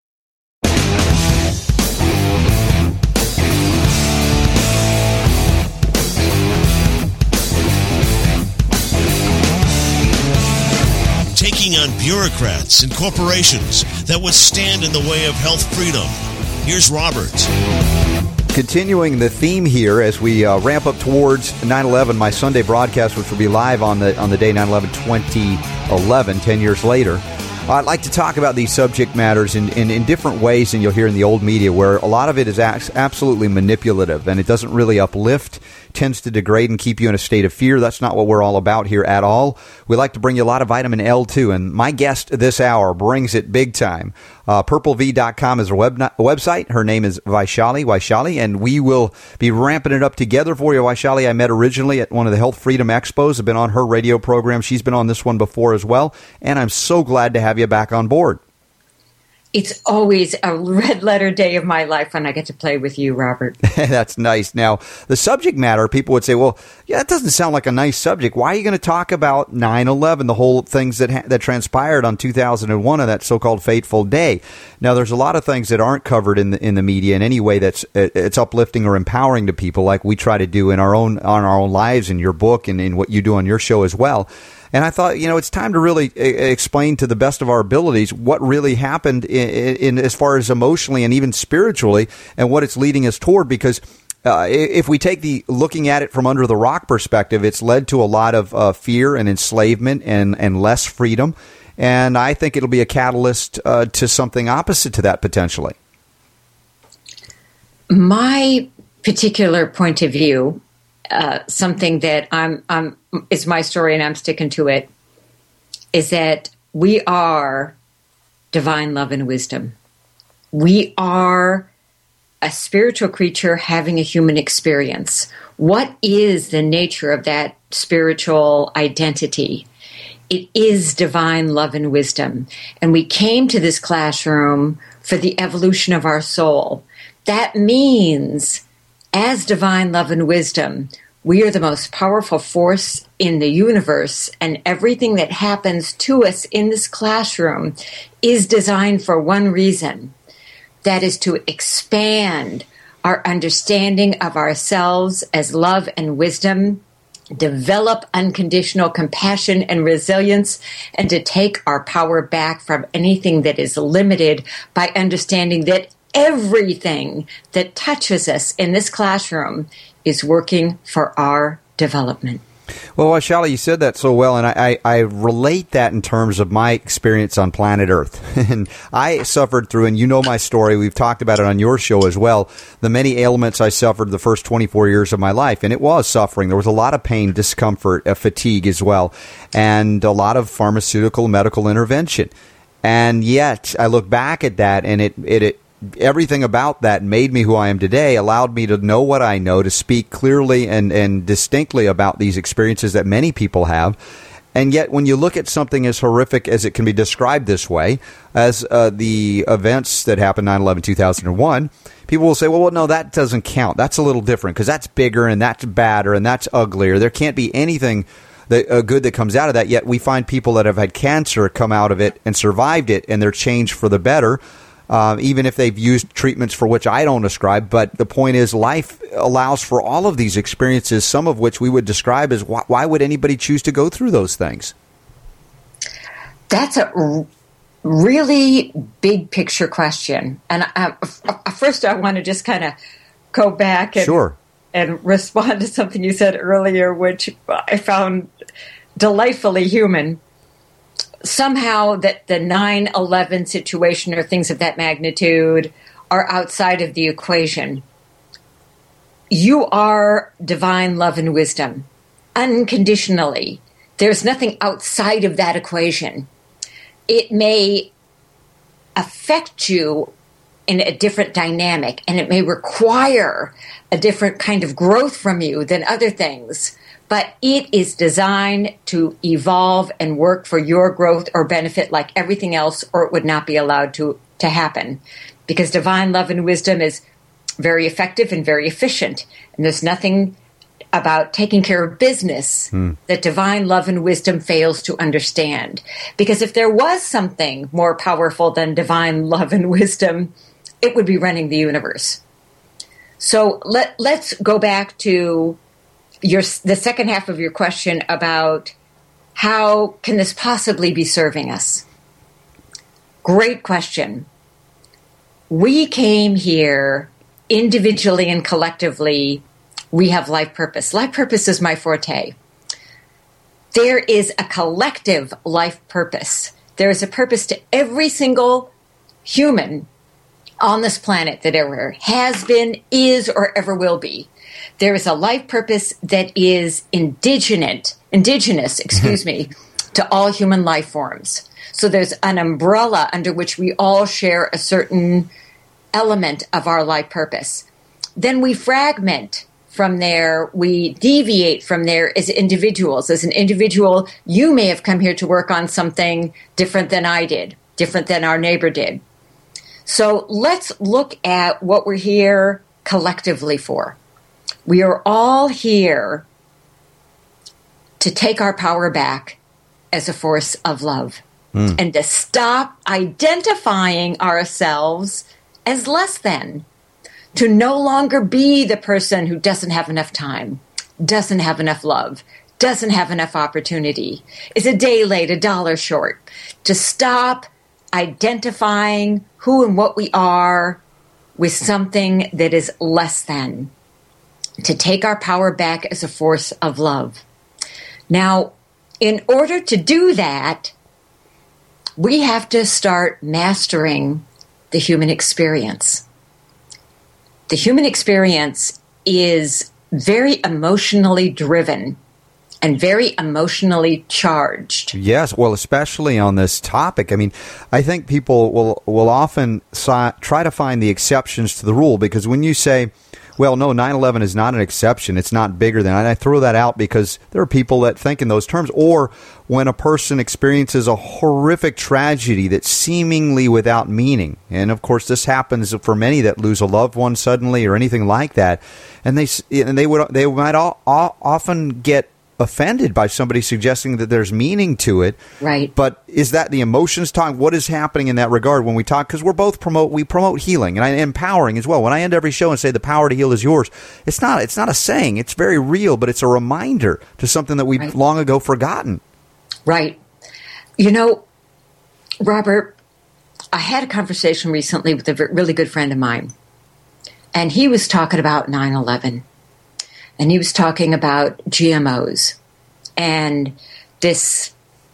Taking on bureaucrats and corporations that would stand in the way of health freedom. Here's Robert. Continuing the theme here as we ramp up towards 9/11, my Sunday broadcast, which will be live on the day 9/11/2011, 10 years later. I'd like to talk about these subject matters in different ways than you'll hear in the old media, where a lot of it is absolutely manipulative and it doesn't really uplift, tends to degrade and keep you in a state of fear. That's not what we're all about here at all. We like to bring you a lot of vitamin L too, and my guest this hour brings it big time. PurpleV.com is her website. Her name is Vaishali, and we will be ramping it up together for you. Vaishali, I met originally at one of the Health Freedom Expos. I've been on her radio program. She's been on this one before as well, and I'm so glad to have you back on board. It's always a red letter day of my life when I get to play with you, Robert. That's nice. Now, the subject matter, people would say, well, yeah, that doesn't sound like a nice subject. Why are you going to talk about 9/11, the whole things that transpired on 2001 and that so-called fateful day? Now, there's a lot of things that aren't covered in the media in any way that's it's uplifting or empowering to people, like we try to do on our own lives, in your book and in what you do on your show as well. And I thought, it's time to really explain to the best of our abilities what really happened in as far as emotionally and even spiritually, and what it's leading us toward. Because if we take the looking at it from under the rock perspective, it's led to a lot of fear and enslavement and less freedom. And I think it'll be a catalyst to something opposite to that potentially. My particular point of view something that is my story and I'm sticking to it, is that we are divine love and wisdom. We are a spiritual creature having a human experience. What is the nature of that spiritual identity? It is divine love and wisdom. And we came to this classroom for the evolution of our soul. That means, as divine love and wisdom, we are the most powerful force in the universe, and everything that happens to us in this classroom is designed for one reason. That is to expand our understanding of ourselves as love and wisdom, develop unconditional compassion and resilience, and to take our power back from anything that is limited by understanding that everything that touches us in this classroom is working for our development. Well, Vaishali, you said that so well, and I relate that in terms of my experience on planet Earth. And I suffered through, and you know my story, we've talked about it on your show as well, the many ailments I suffered the first 24 years of my life. And it was suffering. There was a lot of pain, discomfort, fatigue as well, and a lot of pharmaceutical, medical intervention. And yet, I look back at that, and it everything about that made me who I am today, allowed me to know what I know, to speak clearly and distinctly about these experiences that many people have. And yet, when you look at something as horrific as it can be described this way, as the events that happened 9/11, 2001, people will say, well, no, that doesn't count. That's a little different because that's bigger and that's badder and that's uglier. There can't be anything good that comes out of that. Yet we find people that have had cancer come out of it and survived it, and they're changed for the better. Even if they've used treatments for which I don't ascribe. But the point is, life allows for all of these experiences, some of which we would describe as why would anybody choose to go through those things? That's a really big picture question. And first I want to just kind of go back and respond to something you said earlier, which I found delightfully human. Somehow that the 9/11 situation or things of that magnitude are outside of the equation. You are divine love and wisdom, unconditionally. There's nothing outside of that equation. It may affect you in a different dynamic, and it may require a different kind of growth from you than other things. But it is designed to evolve and work for your growth or benefit like everything else, or it would not be allowed to happen. Because divine love and wisdom is very effective and very efficient. And there's nothing about taking care of business that divine love and wisdom fails to understand. Because if there was something more powerful than divine love and wisdom, it would be running the universe. So let's go back to the second half of your question about how can this possibly be serving us? Great question. We came here individually and collectively. We have life purpose. Life purpose is my forte. There is a collective life purpose. There is a purpose to every single human on this planet that ever has been, is, or ever will be. There is a life purpose that is indigenous, to all human life forms. So there's an umbrella under which we all share a certain element of our life purpose. Then we fragment from there, we deviate from there as individuals. As an individual, you may have come here to work on something different than I did, different than our neighbor did. So let's look at what we're here collectively for. We are all here to take our power back as a force of love and to stop identifying ourselves as less than, to no longer be the person who doesn't have enough time, doesn't have enough love, doesn't have enough opportunity, is a day late, a dollar short, to stop identifying who and what we are with something that is less than, to take our power back as a force of love. Now, in order to do that, we have to start mastering the human experience. The human experience is very emotionally driven and very emotionally charged. Yes, well, especially on this topic. I mean, I think people will often try to find the exceptions to the rule, because when you say, well, no, 9/11 is not an exception, it's not bigger than, and I throw that out because there are people that think in those terms. Or when a person experiences a horrific tragedy that's seemingly without meaning, and of course this happens for many that lose a loved one suddenly or anything like that, and they might often get offended by somebody suggesting that there's meaning to it. Right. But is that the emotions talk? What is happening in that regard when we talk? Because we promote healing and empowering as well. When I end every show and say the power to heal is yours, it's not a saying. It's very real, but it's a reminder to something that we've long ago forgotten. Right. You know, Robert, I had a conversation recently with a really good friend of mine, and he was talking about 9/11. And he was talking about GMOs and this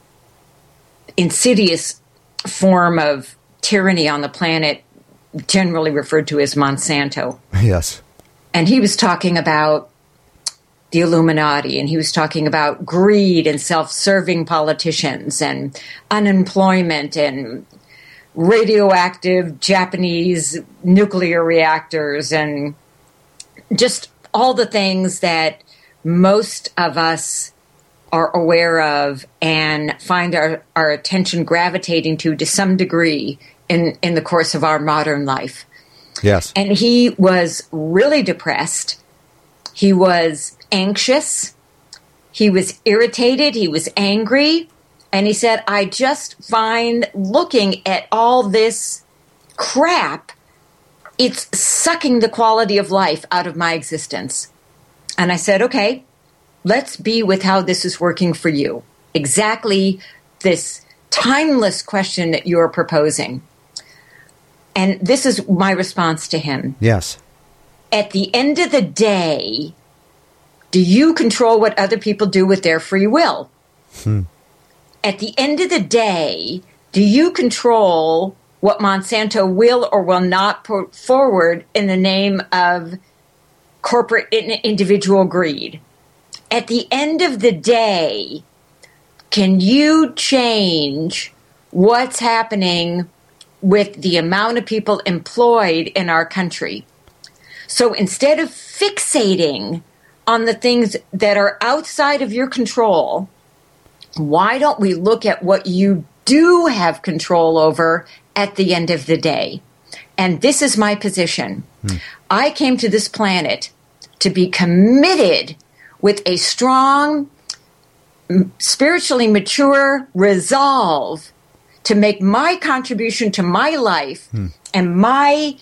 insidious form of tyranny on the planet, generally referred to as Monsanto. Yes. And he was talking about the Illuminati, and he was talking about greed and self-serving politicians and unemployment and radioactive Japanese nuclear reactors and just all the things that most of us are aware of and find our attention gravitating to some degree in the course of our modern life. Yes. And he was really depressed. He was anxious. He was irritated. He was angry. And he said, I just find looking at all this crap, it's sucking the quality of life out of my existence. And I said, okay, let's be with how this is working for you. Exactly this timeless question that you're proposing. And this is my response to him. Yes. At the end of the day, do you control what other people do with their free will? At the end of the day, do you control what Monsanto will or will not put forward in the name of corporate individual greed? At the end of the day, can you change what's happening with the amount of employed employed in our country? So instead of fixating on the things that are outside of your control, why don't we look at what you do have control over at the end of the day? And this is my position. I came to this planet to be committed with a strong, spiritually mature resolve to make my contribution to my life and my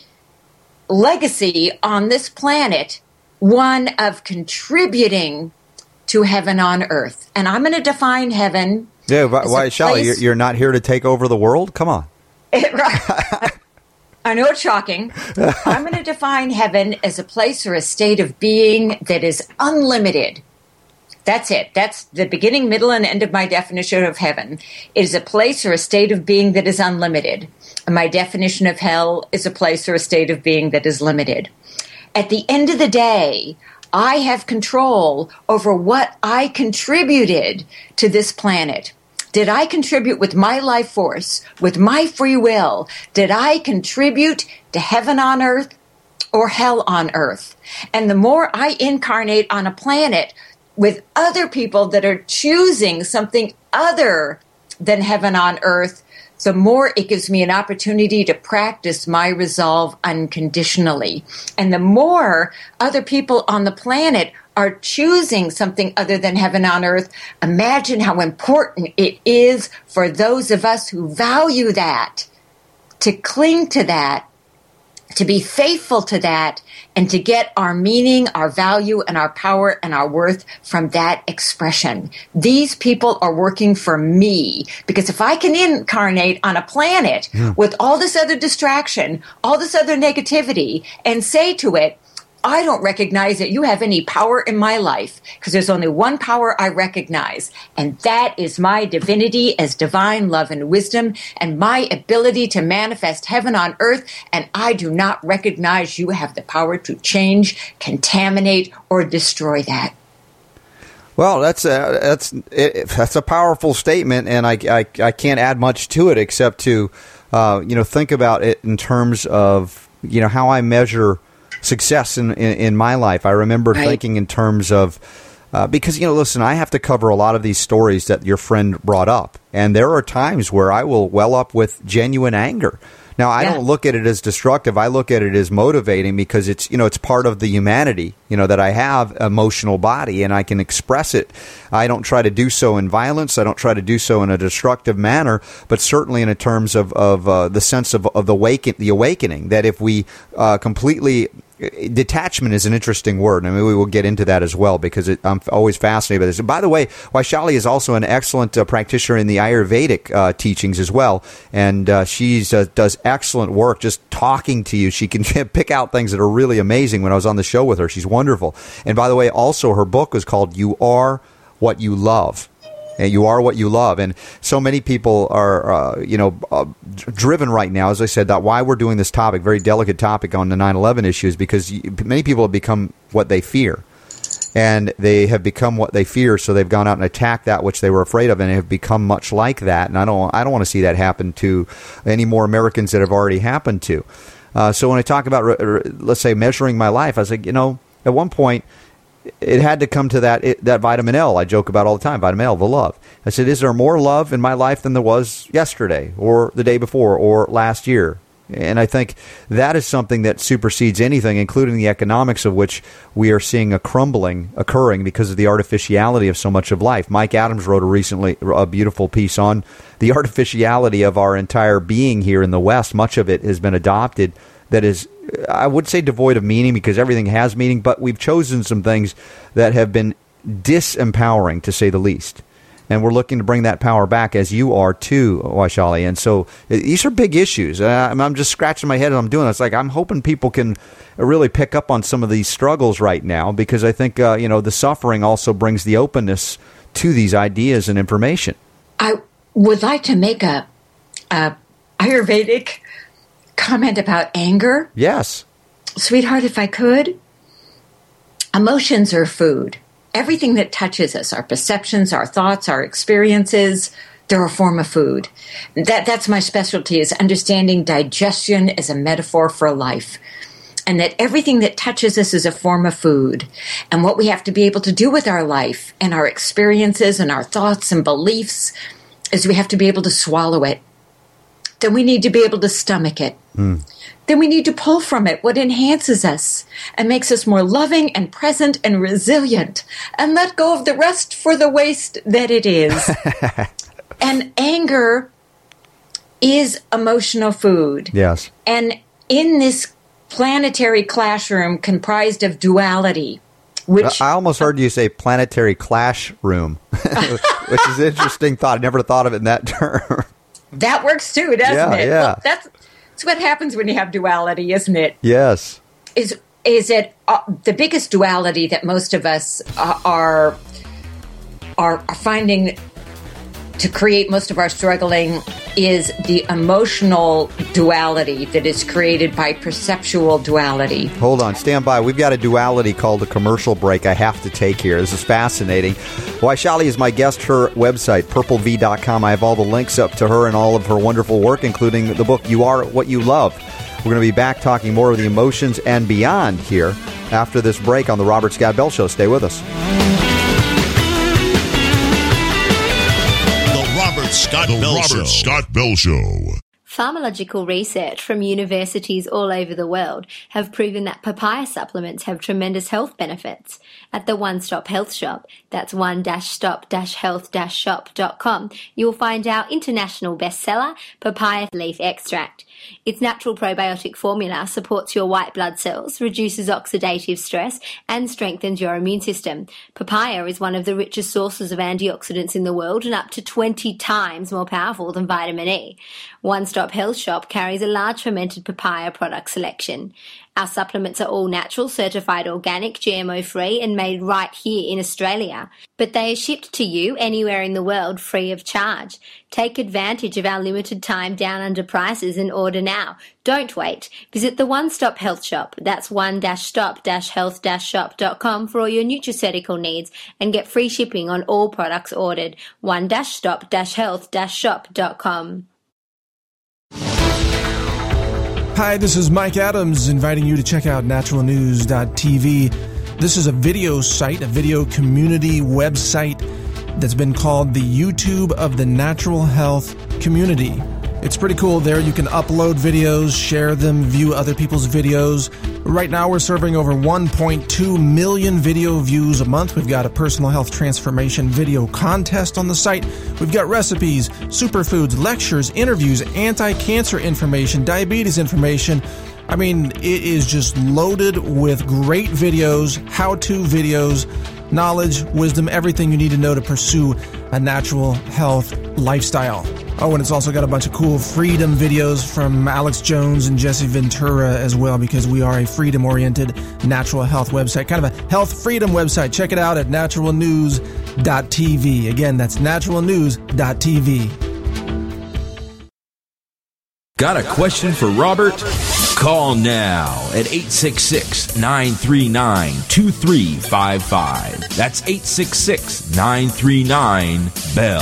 legacy on this planet one of contributing to heaven on earth. And I'm going to define heaven. Yeah, why, Shelley? You're not here to take over the world? Come on. Right. I know it's shocking. I'm going to define heaven as a place or a state of being that is unlimited. That's it. That's the beginning, middle, and end of my definition of heaven. It is a place or a state of being that is unlimited. And my definition of hell is a place or a state of being that is limited. At the end of the day, I have control over what I contributed to this planet. Did I contribute with my life force, with my free will? Did I contribute to heaven on earth or hell on earth? And the more I incarnate on a planet with other people that are choosing something other than heaven on earth, the more it gives me an opportunity to practice my resolve unconditionally. And the more other people on the planet are choosing something other than heaven on earth, imagine how important it is for those of us who value that, to cling to that, to be faithful to that, and to get our meaning, our value, and our power and our worth from that expression. These people are working for me, because if I can incarnate on a planet with all this other distraction, all this other negativity, and say to it, I don't recognize that you have any power in my life, because there's only one power I recognize, and that is my divinity as divine love and wisdom and my ability to manifest heaven on earth, and I do not recognize you have the power to change, contaminate, or destroy that. Well, that's a powerful statement, and I can't add much to it except to think about it in terms of how I measure success in my life. I remember thinking in terms of because listen, I have to cover a lot of these stories that your friend brought up, and there are times where I will well up with genuine anger. Now, I don't look at it as destructive. I look at it as motivating because it's part of the humanity, that I have emotional body and I can express it. I don't try to do so in violence. I don't try to do so in a destructive manner, but certainly in terms of the sense of the awakening, that if we completely... Detachment is an interesting word. I mean, we will get into that as well because I'm always fascinated by this. And by the way, Vaishali is also an excellent practitioner in the Ayurvedic teachings as well, and she does excellent work just talking to you. She can pick out things that are really amazing. When I was on the show with her, she's wonderful. And by the way, also her book is called "You Are What You Love." And you are what you love. And so many people are, driven right now, as I said, that why we're doing this topic, very delicate topic on the 9/11 issues, because many people have become what they fear. And they have become what they fear, so they've gone out and attacked that which they were afraid of, and have become much like that. And I don't want to see that happen to any more Americans that have already happened to. So when I talk about, let's say, measuring my life, I was like, at one point, it had to come to that vitamin L I joke about all the time, vitamin L, the love. I said, is there more love in my life than there was yesterday or the day before or last year? And I think that is something that supersedes anything, including the economics of which we are seeing a crumbling occurring because of the artificiality of so much of life. Mike Adams wrote a beautiful piece on the artificiality of our entire being here in the West. Much of it has been adopted that is, I would say, devoid of meaning, because everything has meaning, but we've chosen some things that have been disempowering, to say the least. And we're looking to bring that power back, as you are too, Vaishali. And so these are big issues. I'm just scratching my head as I'm doing this. Like, I'm hoping people can really pick up on some of these struggles right now, because I think, the suffering also brings the openness to these ideas and information. I would like to make a Ayurvedic comment about anger. Yes. Sweetheart, if I could. Emotions are food. Everything that touches us, our perceptions, our thoughts, our experiences, they're a form of food. That's my specialty, is understanding digestion as a metaphor for life. And that everything that touches us is a form of food. And what we have to be able to do with our life and our experiences and our thoughts and beliefs is we have to be able to swallow it. Then we need to be able to stomach it. Then we need to pull from it what enhances us and makes us more loving and present and resilient, and let go of the rest for the waste that it is. And anger is emotional food. Yes. And in this planetary classroom comprised of duality, which I almost heard you say planetary clash room, which is an interesting thought. I never thought of it in that term. That works too, doesn't it? Yeah. Well, that's what happens when you have duality, isn't it? Yes. Is it the biggest duality that most of us are finding to create most of our struggling is the emotional duality that is created by perceptual duality. Hold on, stand by. We've got a duality called a commercial break I have to take here. This is fascinating. Vaishali is my guest. Her website, purplev.com. I have all the links up to her and all of her wonderful work, including the book, You Are What You Love. We're going to be back talking more of the emotions and beyond here after this break on the Robert Scott Bell Show. Stay with us. Robert Scott Bell Show. Pharmacological research from universities all over the world have proven that papaya supplements have tremendous health benefits. At the One Stop Health Shop, that's one-stop-health-shop.com, you'll find our international bestseller, papaya leaf extract. Its natural probiotic formula supports your white blood cells, reduces oxidative stress, and strengthens your immune system. Papaya is one of the richest sources of antioxidants in the world and up to 20 times more powerful than vitamin E. One Stop Health Shop carries a large fermented papaya product selection. Our supplements are all natural, certified organic, GMO-free and made right here in Australia. But they are shipped to you anywhere in the world free of charge. Take advantage of our limited time down under prices and order now. Don't wait. Visit the One Stop Health Shop. That's one-stop-health-shop.com for all your nutraceutical needs and get free shipping on all products ordered. one-stop-health-shop.com. Hi, this is Mike Adams inviting you to check out naturalnews.tv. This is a video site, a video community website that's been called the YouTube of the natural health community. It's pretty cool there. You can upload videos, share them, view other people's videos. Right now we're serving over 1.2 million video views a month. We've got a personal health transformation video contest on the site. We've got recipes, superfoods, lectures, interviews, anti-cancer information, diabetes information. I mean, it is just loaded with great videos, how-to videos, knowledge, wisdom, everything you need to know to pursue a natural health lifestyle. Oh, and it's also got a bunch of cool freedom videos from Alex Jones and Jesse Ventura as well, because we are a freedom-oriented natural health website, kind of a health freedom website. Check it out at naturalnews.tv. Again, that's naturalnews.tv. Got a question for Robert? Call now at 866-939-2355. That's 866-939-BELL.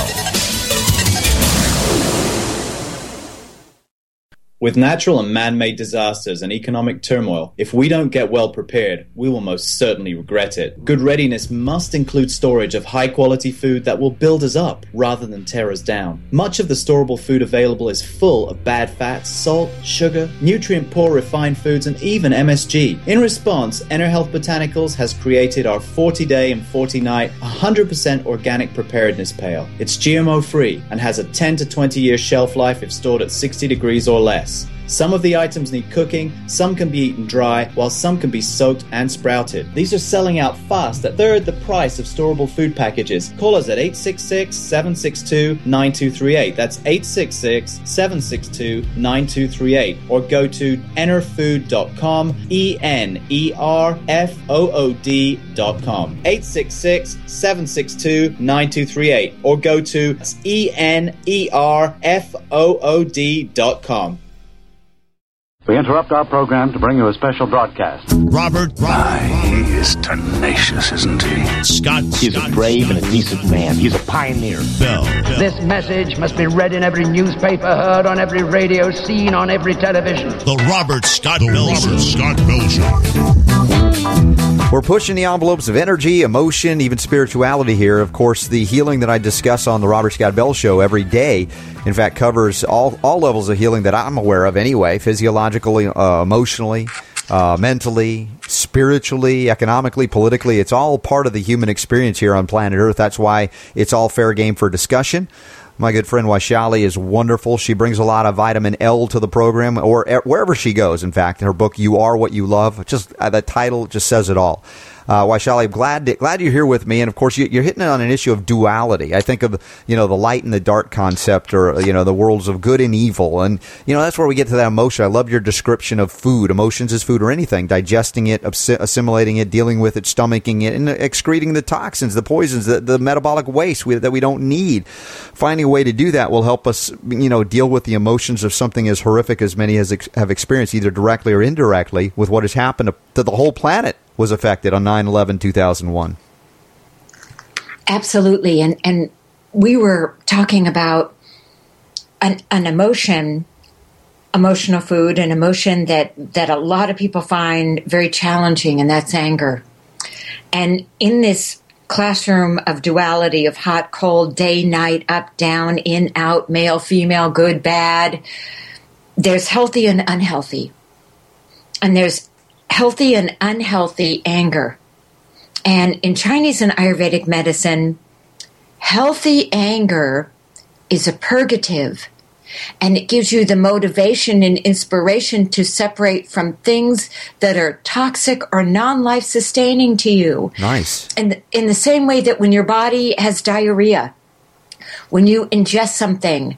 With natural and man-made disasters and economic turmoil, if we don't get well prepared, we will most certainly regret it. Good readiness must include storage of high-quality food that will build us up rather than tear us down. Much of the storable food available is full of bad fats, salt, sugar, nutrient-poor refined foods, and even MSG. In response, EnerHealth Botanicals has created our 40-day and 40-night 100% organic preparedness pail. It's GMO-free and has a 10 to 20-year shelf life if stored at 60 degrees or less. Some of the items need cooking, some can be eaten dry, while some can be soaked and sprouted. These are selling out fast at third the price of storable food packages. Call us at 866-762-9238. That's 866-762-9238. Or go to enerfood.com, ENERFOOD.com. 866-762-9238. Or go to ENERFOOD.com. We interrupt our program to bring you a special broadcast. Robert. He is tenacious, isn't he? Scott. He's a brave and a decent man. He's a pioneer. Bell. This message must be read in every newspaper, heard on every radio, seen on every television. The Robert Scott Bell Show. We're pushing the envelopes of energy, emotion, even spirituality here. Of course, the healing that I discuss on the Robert Scott Bell Show every day, in fact, covers all levels of healing that I'm aware of anyway, physiologically, emotionally, mentally, spiritually, economically, politically. It's all part of the human experience here on planet Earth. That's why it's all fair game for discussion. My good friend Vaishali is wonderful. She brings a lot of vitamin L to the program, or wherever she goes. In fact, her book, You Are What You Love, just the title just says it all. Vaishali, I'm glad you're here with me. And, of course, you're hitting on an issue of duality. I think of, the light and the dark concept, or, the worlds of good and evil. And, that's where we get to that emotion. I love your description of food. Emotions is food or anything. Digesting it, assimilating it, dealing with it, stomaching it, and excreting the toxins, the poisons, the metabolic waste that we don't need. Finding a way to do that will help us, deal with the emotions of something as horrific as many have experienced, either directly or indirectly, with what has happened to the whole planet was affected on 9/11/2001. Absolutely. And we were talking about an emotional food, an emotion that a lot of people find very challenging, and that's anger. And in this classroom of duality, of hot, cold, day, night, up, down, in, out, male, female, good, bad, there's healthy and unhealthy. And there's healthy and unhealthy anger. And in Chinese and Ayurvedic medicine, healthy anger is a purgative, and it gives you the motivation and inspiration to separate from things that are toxic or non-life sustaining to you. Nice. And in the same way that when your body has diarrhea, when you ingest something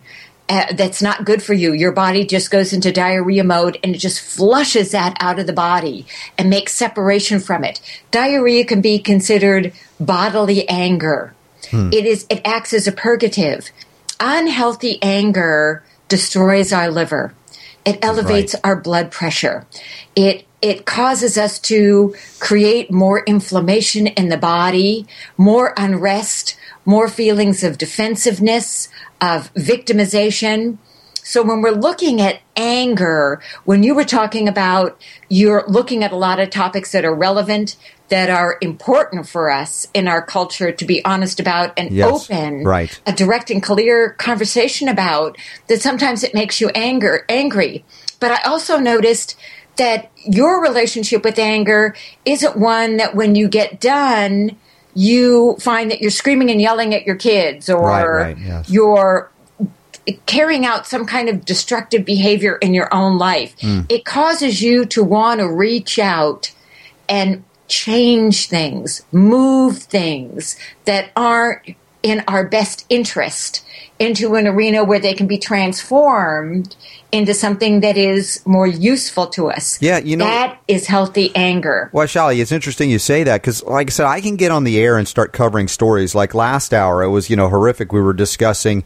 that's not good for you. Your body just goes into diarrhea mode and it just flushes that out of the body and makes separation from it. Diarrhea can be considered bodily anger. It acts as a purgative. Unhealthy anger destroys our liver. It elevates our blood pressure. It causes us to create more inflammation in the body, more unrest, more feelings of defensiveness, of victimization. So when we're looking at anger, when you were talking about, you're looking at a lot of topics that are relevant, that are important for us in our culture to be honest about and open a direct and clear conversation about, that sometimes it makes you angry. But I also noticed that your relationship with anger isn't one that when you get done, you find that you're screaming and yelling at your kids, or you're carrying out some kind of destructive behavior in your own life. It causes you to want to reach out and change things, move things that aren't in our best interest into an arena where they can be transformed into something that is more useful to us. Yeah, you know, that is healthy anger. Well, Shali, it's interesting you say that, because, like I said, I can get on the air and start covering stories. Like last hour, it was, horrific. We were discussing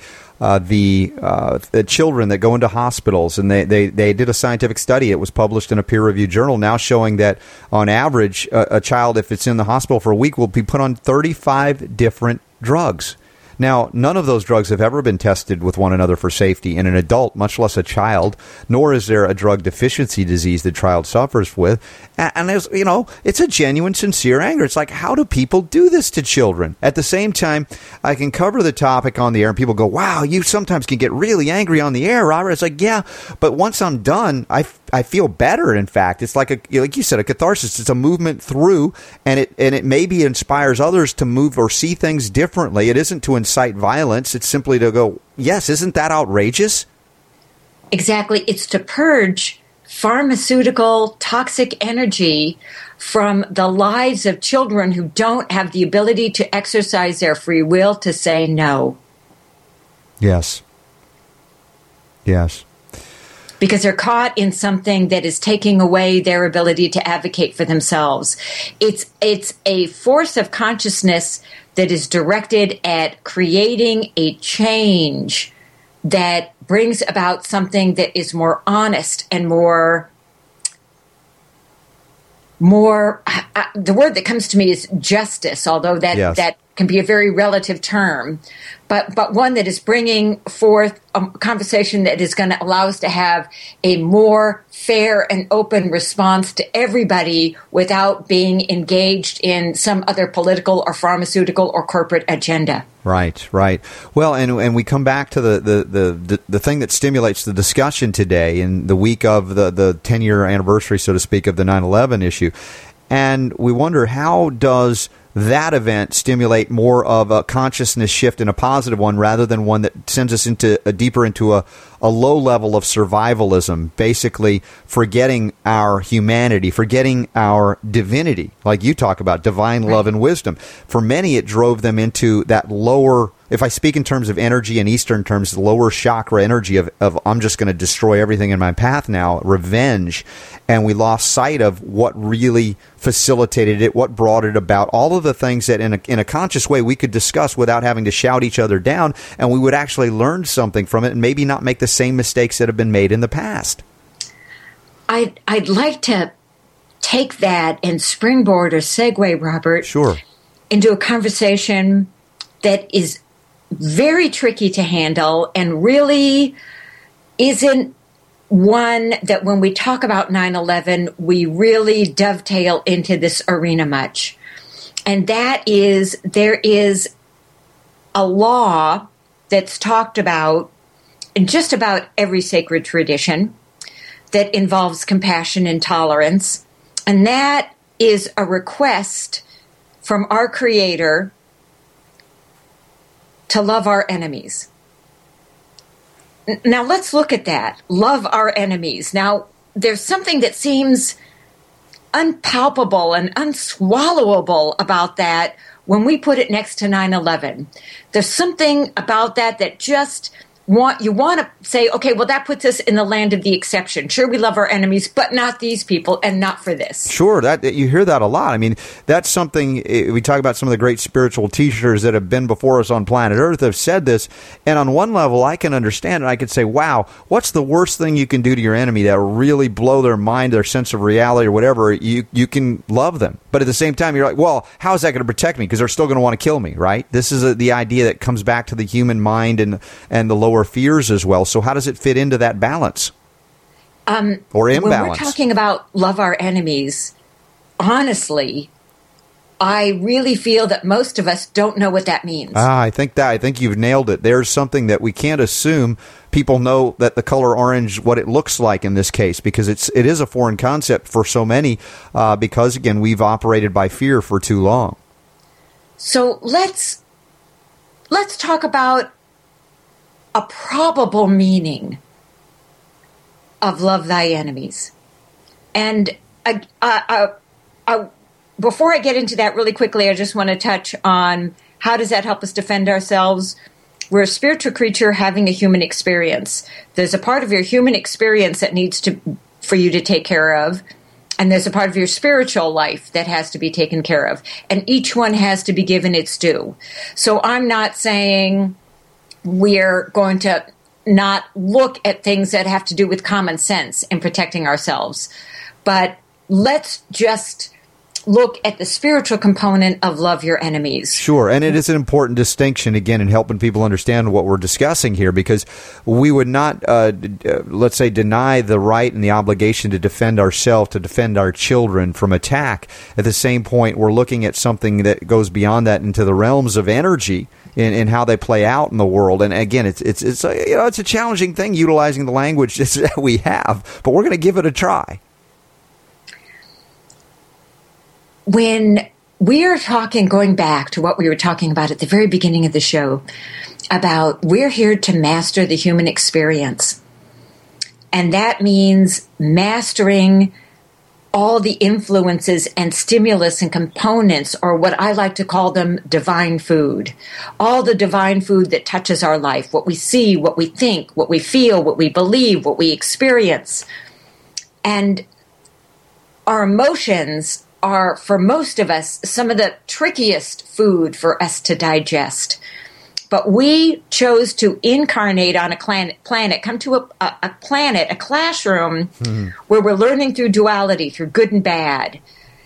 the children that go into hospitals, and they did a scientific study. It was published in a peer-reviewed journal now showing that, on average, a child, if it's in the hospital for a week, will be put on 35 different drugs. Now, none of those drugs have ever been tested with one another for safety in an adult, much less a child, nor is there a drug deficiency disease the child suffers with. And there's, it's a genuine, sincere anger. It's like, how do people do this to children? At the same time, I can cover the topic on the air and people go, wow, you sometimes can get really angry on the air, Robert. It's like, yeah, but once I'm done, I feel better. In fact, it's like you said, a catharsis. It's a movement through, and it maybe inspires others to move or see things differently. It isn't to incite violence. It's simply to go, yes, isn't that outrageous? Exactly. It's to purge pharmaceutical toxic energy from the lives of children who don't have the ability to exercise their free will to say no. Yes. Because they're caught in something that is taking away their ability to advocate for themselves. It's a force of consciousness that is directed at creating a change that brings about something that is more honest and more the word that comes to me is justice, although that can be a very relative term, but one that is bringing forth a conversation that is going to allow us to have a more fair and open response to everybody without being engaged in some other political or pharmaceutical or corporate agenda. Right. Well, and we come back to the thing that stimulates the discussion today in the week of the 10-year anniversary, so to speak, of the 9/11 issue. And we wonder, how does that event stimulate more of a consciousness shift in a positive one, rather than one that sends us deeper into a low level of survivalism, basically forgetting our humanity, forgetting our divinity, like you talk about, divine love and wisdom. For many, it drove them into that lower, if I speak in terms of energy in Eastern terms, the lower chakra energy of I'm just going to destroy everything in my path now, revenge. And we lost sight of what really facilitated it, what brought it about, all of the things that in a conscious way we could discuss without having to shout each other down, and we would actually learn something from it and maybe not make the same mistakes that have been made in the past. I'd like to take that and springboard or segue, Robert, into a conversation that is very tricky to handle and really isn't one that when we talk about 9/11, we really dovetail into this arena much. And that is, there is a law that's talked about in just about every sacred tradition that involves compassion and tolerance. And that is a request from our Creator to love our enemies. Now, let's look at that. Love our enemies. Now, there's something that seems unpalpable and unswallowable about that when we put it next to 9/11. There's something about that just want to say, okay, well, that puts us in the land of the exception. Sure, we love our enemies, but not these people and not for this. Sure, that you hear that a lot. I mean, that's something we talk about. Some of the great spiritual teachers that have been before us on planet Earth have said this. And on one level, I can understand it. I could say, wow, what's the worst thing you can do to your enemy that will really blow their mind, their sense of reality or whatever? You can love them. But at the same time, you're like, well, how is that going to protect me? Because they're still going to want to kill me, right? This is the idea that comes back to the human mind and the lower fears as well. So how does it fit into that balance or imbalance? When we're talking about love our enemies, honestly, I really feel that most of us don't know what that means. I think you've nailed it. There's something that we can't assume people know that the color orange, what it looks like in this case, because it is a foreign concept for so many, because again, we've operated by fear for too long. So let's talk about a probable meaning of love thy enemies. And before I get into that really quickly, I just want to touch on how does that help us defend ourselves. We're a spiritual creature having a human experience. There's a part of your human experience that needs for you to take care of, and there's a part of your spiritual life that has to be taken care of. And each one has to be given its due. So I'm not saying we're going to not look at things that have to do with common sense in protecting ourselves. But let's just look at the spiritual component of love your enemies. Sure, and it is an important distinction, again, in helping people understand what we're discussing here, because we would not, let's say, deny the right and the obligation to defend ourselves, to defend our children from attack. At the same point, we're looking at something that goes beyond that into the realms of energy in how they play out in the world. And again, it's a challenging thing utilizing the language that we have, but we're going to give it a try. When we are talking, going back to what we were talking about at the very beginning of the show, about we're here to master the human experience. And that means mastering all the influences and stimulus and components, or what I like to call them, divine food. All the divine food that touches our life, what we see, what we think, what we feel, what we believe, what we experience. And our emotions are, for most of us, some of the trickiest food for us to digest. But we chose to incarnate on a planet, come to a planet, a classroom, where we're learning through duality, through good and bad.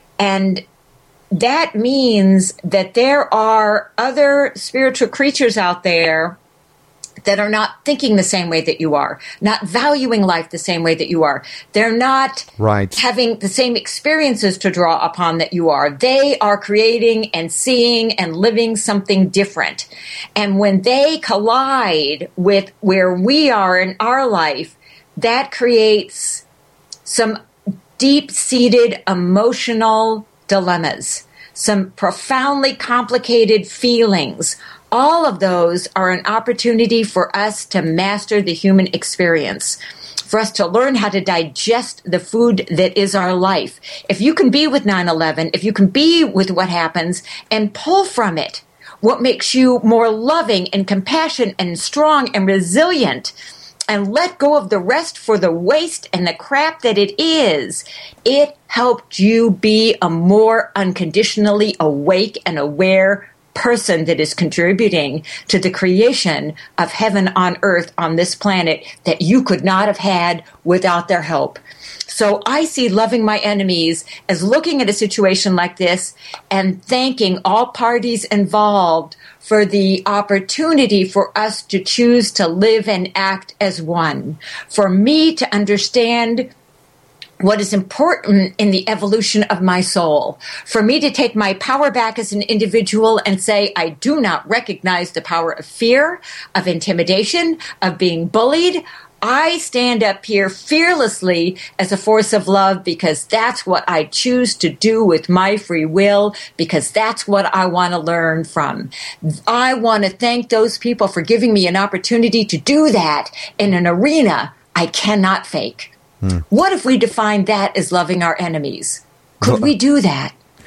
And that means that there are other spiritual creatures out there that are not thinking the same way that you are, not valuing life the same way that you are. They're not having the same experiences to draw upon that you are. They are creating and seeing and living something different. And when they collide with where we are in our life, that creates some deep-seated emotional dilemmas, some profoundly complicated feelings. All of those are an opportunity for us to master the human experience, for us to learn how to digest the food that is our life. If you can be with 9/11, if you can be with what happens and pull from it what makes you more loving and compassionate and strong and resilient, and let go of the rest for the waste and the crap that it is, it helped you be a more unconditionally awake and aware person that is contributing to the creation of heaven on earth on this planet that you could not have had without their help. So I see loving my enemies as looking at a situation like this and thanking all parties involved for the opportunity for us to choose to live and act as one. For me to understand what is important in the evolution of my soul. For me to take my power back as an individual and say, I do not recognize the power of fear, of intimidation, of being bullied. I stand up here fearlessly as a force of love because that's what I choose to do with my free will, because that's what I want to learn from. I want to thank those people for giving me an opportunity to do that in an arena I cannot fake. What if we define that as loving our enemies? Could we do that?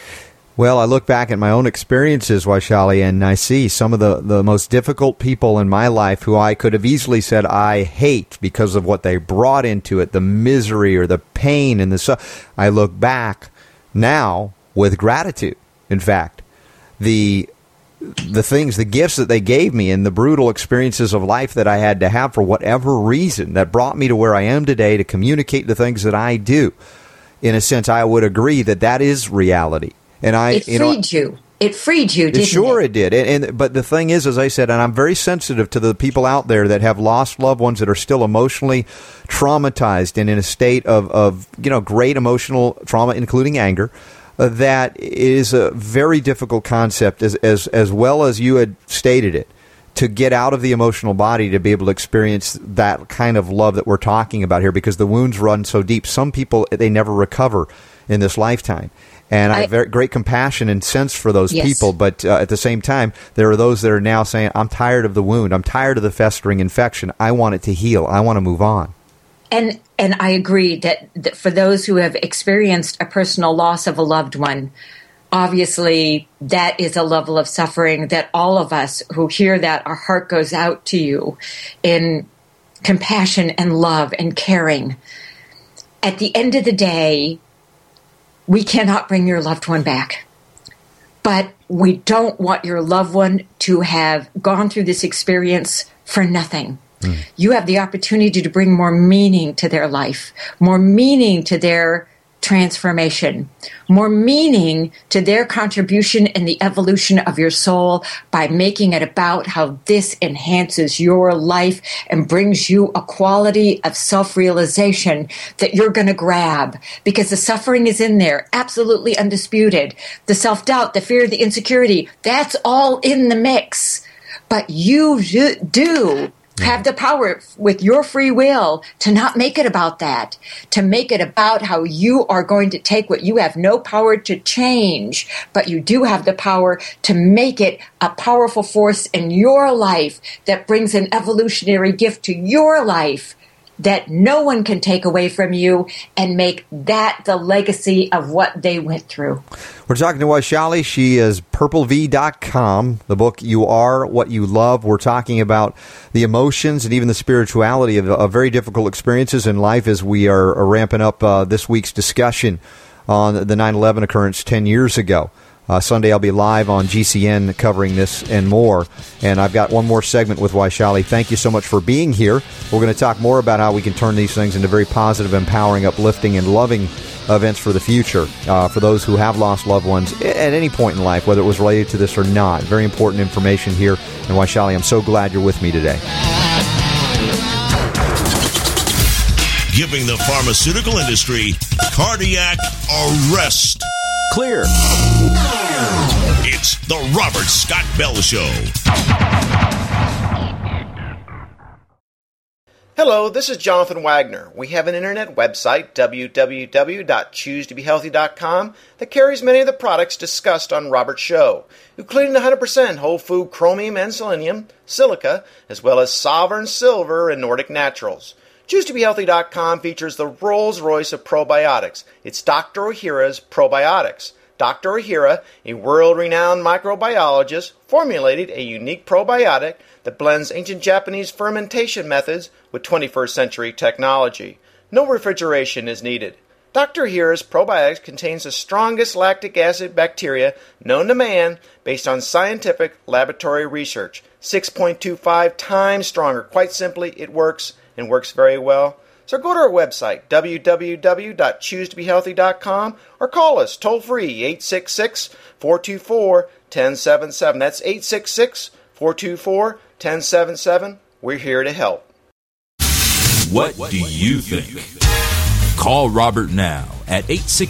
Well, I look back at my own experiences, Vaishali, and I see some of the most difficult people in my life who I could have easily said I hate because of what they brought into it, the misery or the pain and I look back now with gratitude. In fact, the things, the gifts that they gave me and the brutal experiences of life that I had to have for whatever reason that brought me to where I am today to communicate the things that I do. In a sense, I would agree that is reality. And it freed you. It freed you, didn't it? Sure it did. But the thing is, as I said, and I'm very sensitive to the people out there that have lost loved ones that are still emotionally traumatized and in a state of great emotional trauma, including anger. That is a very difficult concept, as well as you had stated it, to get out of the emotional body to be able to experience that kind of love that we're talking about here, because the wounds run so deep. Some people, they never recover in this lifetime. And I have very great compassion and sense for those people. But at the same time, there are those that are now saying, I'm tired of the wound. I'm tired of the festering infection. I want it to heal. I want to move on. And I agree that for those who have experienced a personal loss of a loved one, obviously that is a level of suffering that all of us who hear that, our heart goes out to you in compassion and love and caring. At the end of the day, we cannot bring your loved one back. But we don't want your loved one to have gone through this experience for nothing. You have the opportunity to bring more meaning to their life, more meaning to their transformation, more meaning to their contribution in the evolution of your soul by making it about how this enhances your life and brings you a quality of self-realization that you're going to grab, because the suffering is in there, absolutely undisputed. The self-doubt, the fear, the insecurity, that's all in the mix. But you do have the power with your free will to not make it about that, to make it about how you are going to take what you have no power to change, but you do have the power to make it a powerful force in your life that brings an evolutionary gift to your life that no one can take away from you, and make that the legacy of what they went through. We're talking to Vaishali. She is purplev.com, the book You Are What You Love. We're talking about the emotions and even the spirituality of very difficult experiences in life as we are ramping up this week's discussion on the 9/11 occurrence 10 years ago. Sunday I'll be live on GCN covering this and more. And I've got one more segment with Vaishali. Thank you so much for being here. We're going to talk more about how we can turn these things into very positive, empowering, uplifting, and loving events for the future for those who have lost loved ones at any point in life, whether it was related to this or not. Very important information here. And Vaishali, I'm so glad you're with me today. Giving the pharmaceutical industry cardiac arrest. Clear. It's the Robert Scott Bell Show. Hello, this is Jonathan Wagner. We have an internet website, www.choosetobehealthy.com, that carries many of the products discussed on Robert's show, including 100% whole food chromium and selenium, silica, as well as Sovereign Silver and Nordic Naturals. ChooseToBeHealthy.com features the Rolls-Royce of probiotics. It's Dr. Ohhira's Probiotics. Dr. Ohhira, a world-renowned microbiologist, formulated a unique probiotic that blends ancient Japanese fermentation methods with 21st century technology. No refrigeration is needed. Dr. Ohhira's Probiotics contains the strongest lactic acid bacteria known to man based on scientific laboratory research. 6.25 times stronger. Quite simply, it works, and works very well. So go to our website, www.choosetobehealthy.com, or call us toll-free, 866-424-1077. That's 866-424-1077. We're here to help. What do you think? Call Robert now at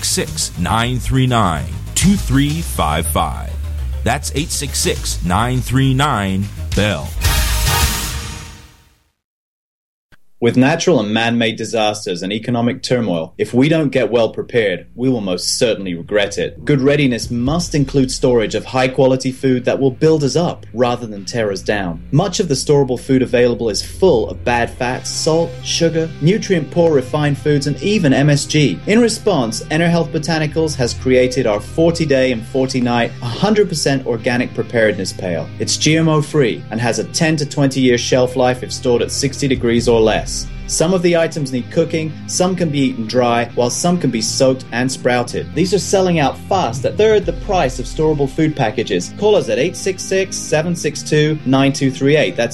866-939-2355. That's 866-939-BELL. With natural and man-made disasters and economic turmoil, if we don't get well prepared, we will most certainly regret it. Good readiness must include storage of high-quality food that will build us up rather than tear us down. Much of the storable food available is full of bad fats, salt, sugar, nutrient-poor refined foods, and even MSG. In response, EnerHealth Botanicals has created our 40-day and 40-night 100% organic preparedness pail. It's GMO-free and has a 10 to 20-year shelf life if stored at 60 degrees or less. Some of the items need cooking, some can be eaten dry, while some can be soaked and sprouted. These are selling out fast at third the price of storable food packages. Call us at 866-762-9238. That's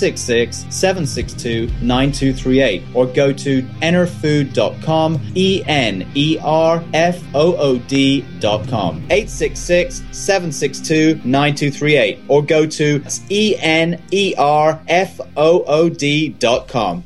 866-762-9238. Or go to enerfood.com, ENERFOOD.com. 866-762-9238. Or go to ENERFOOD.com.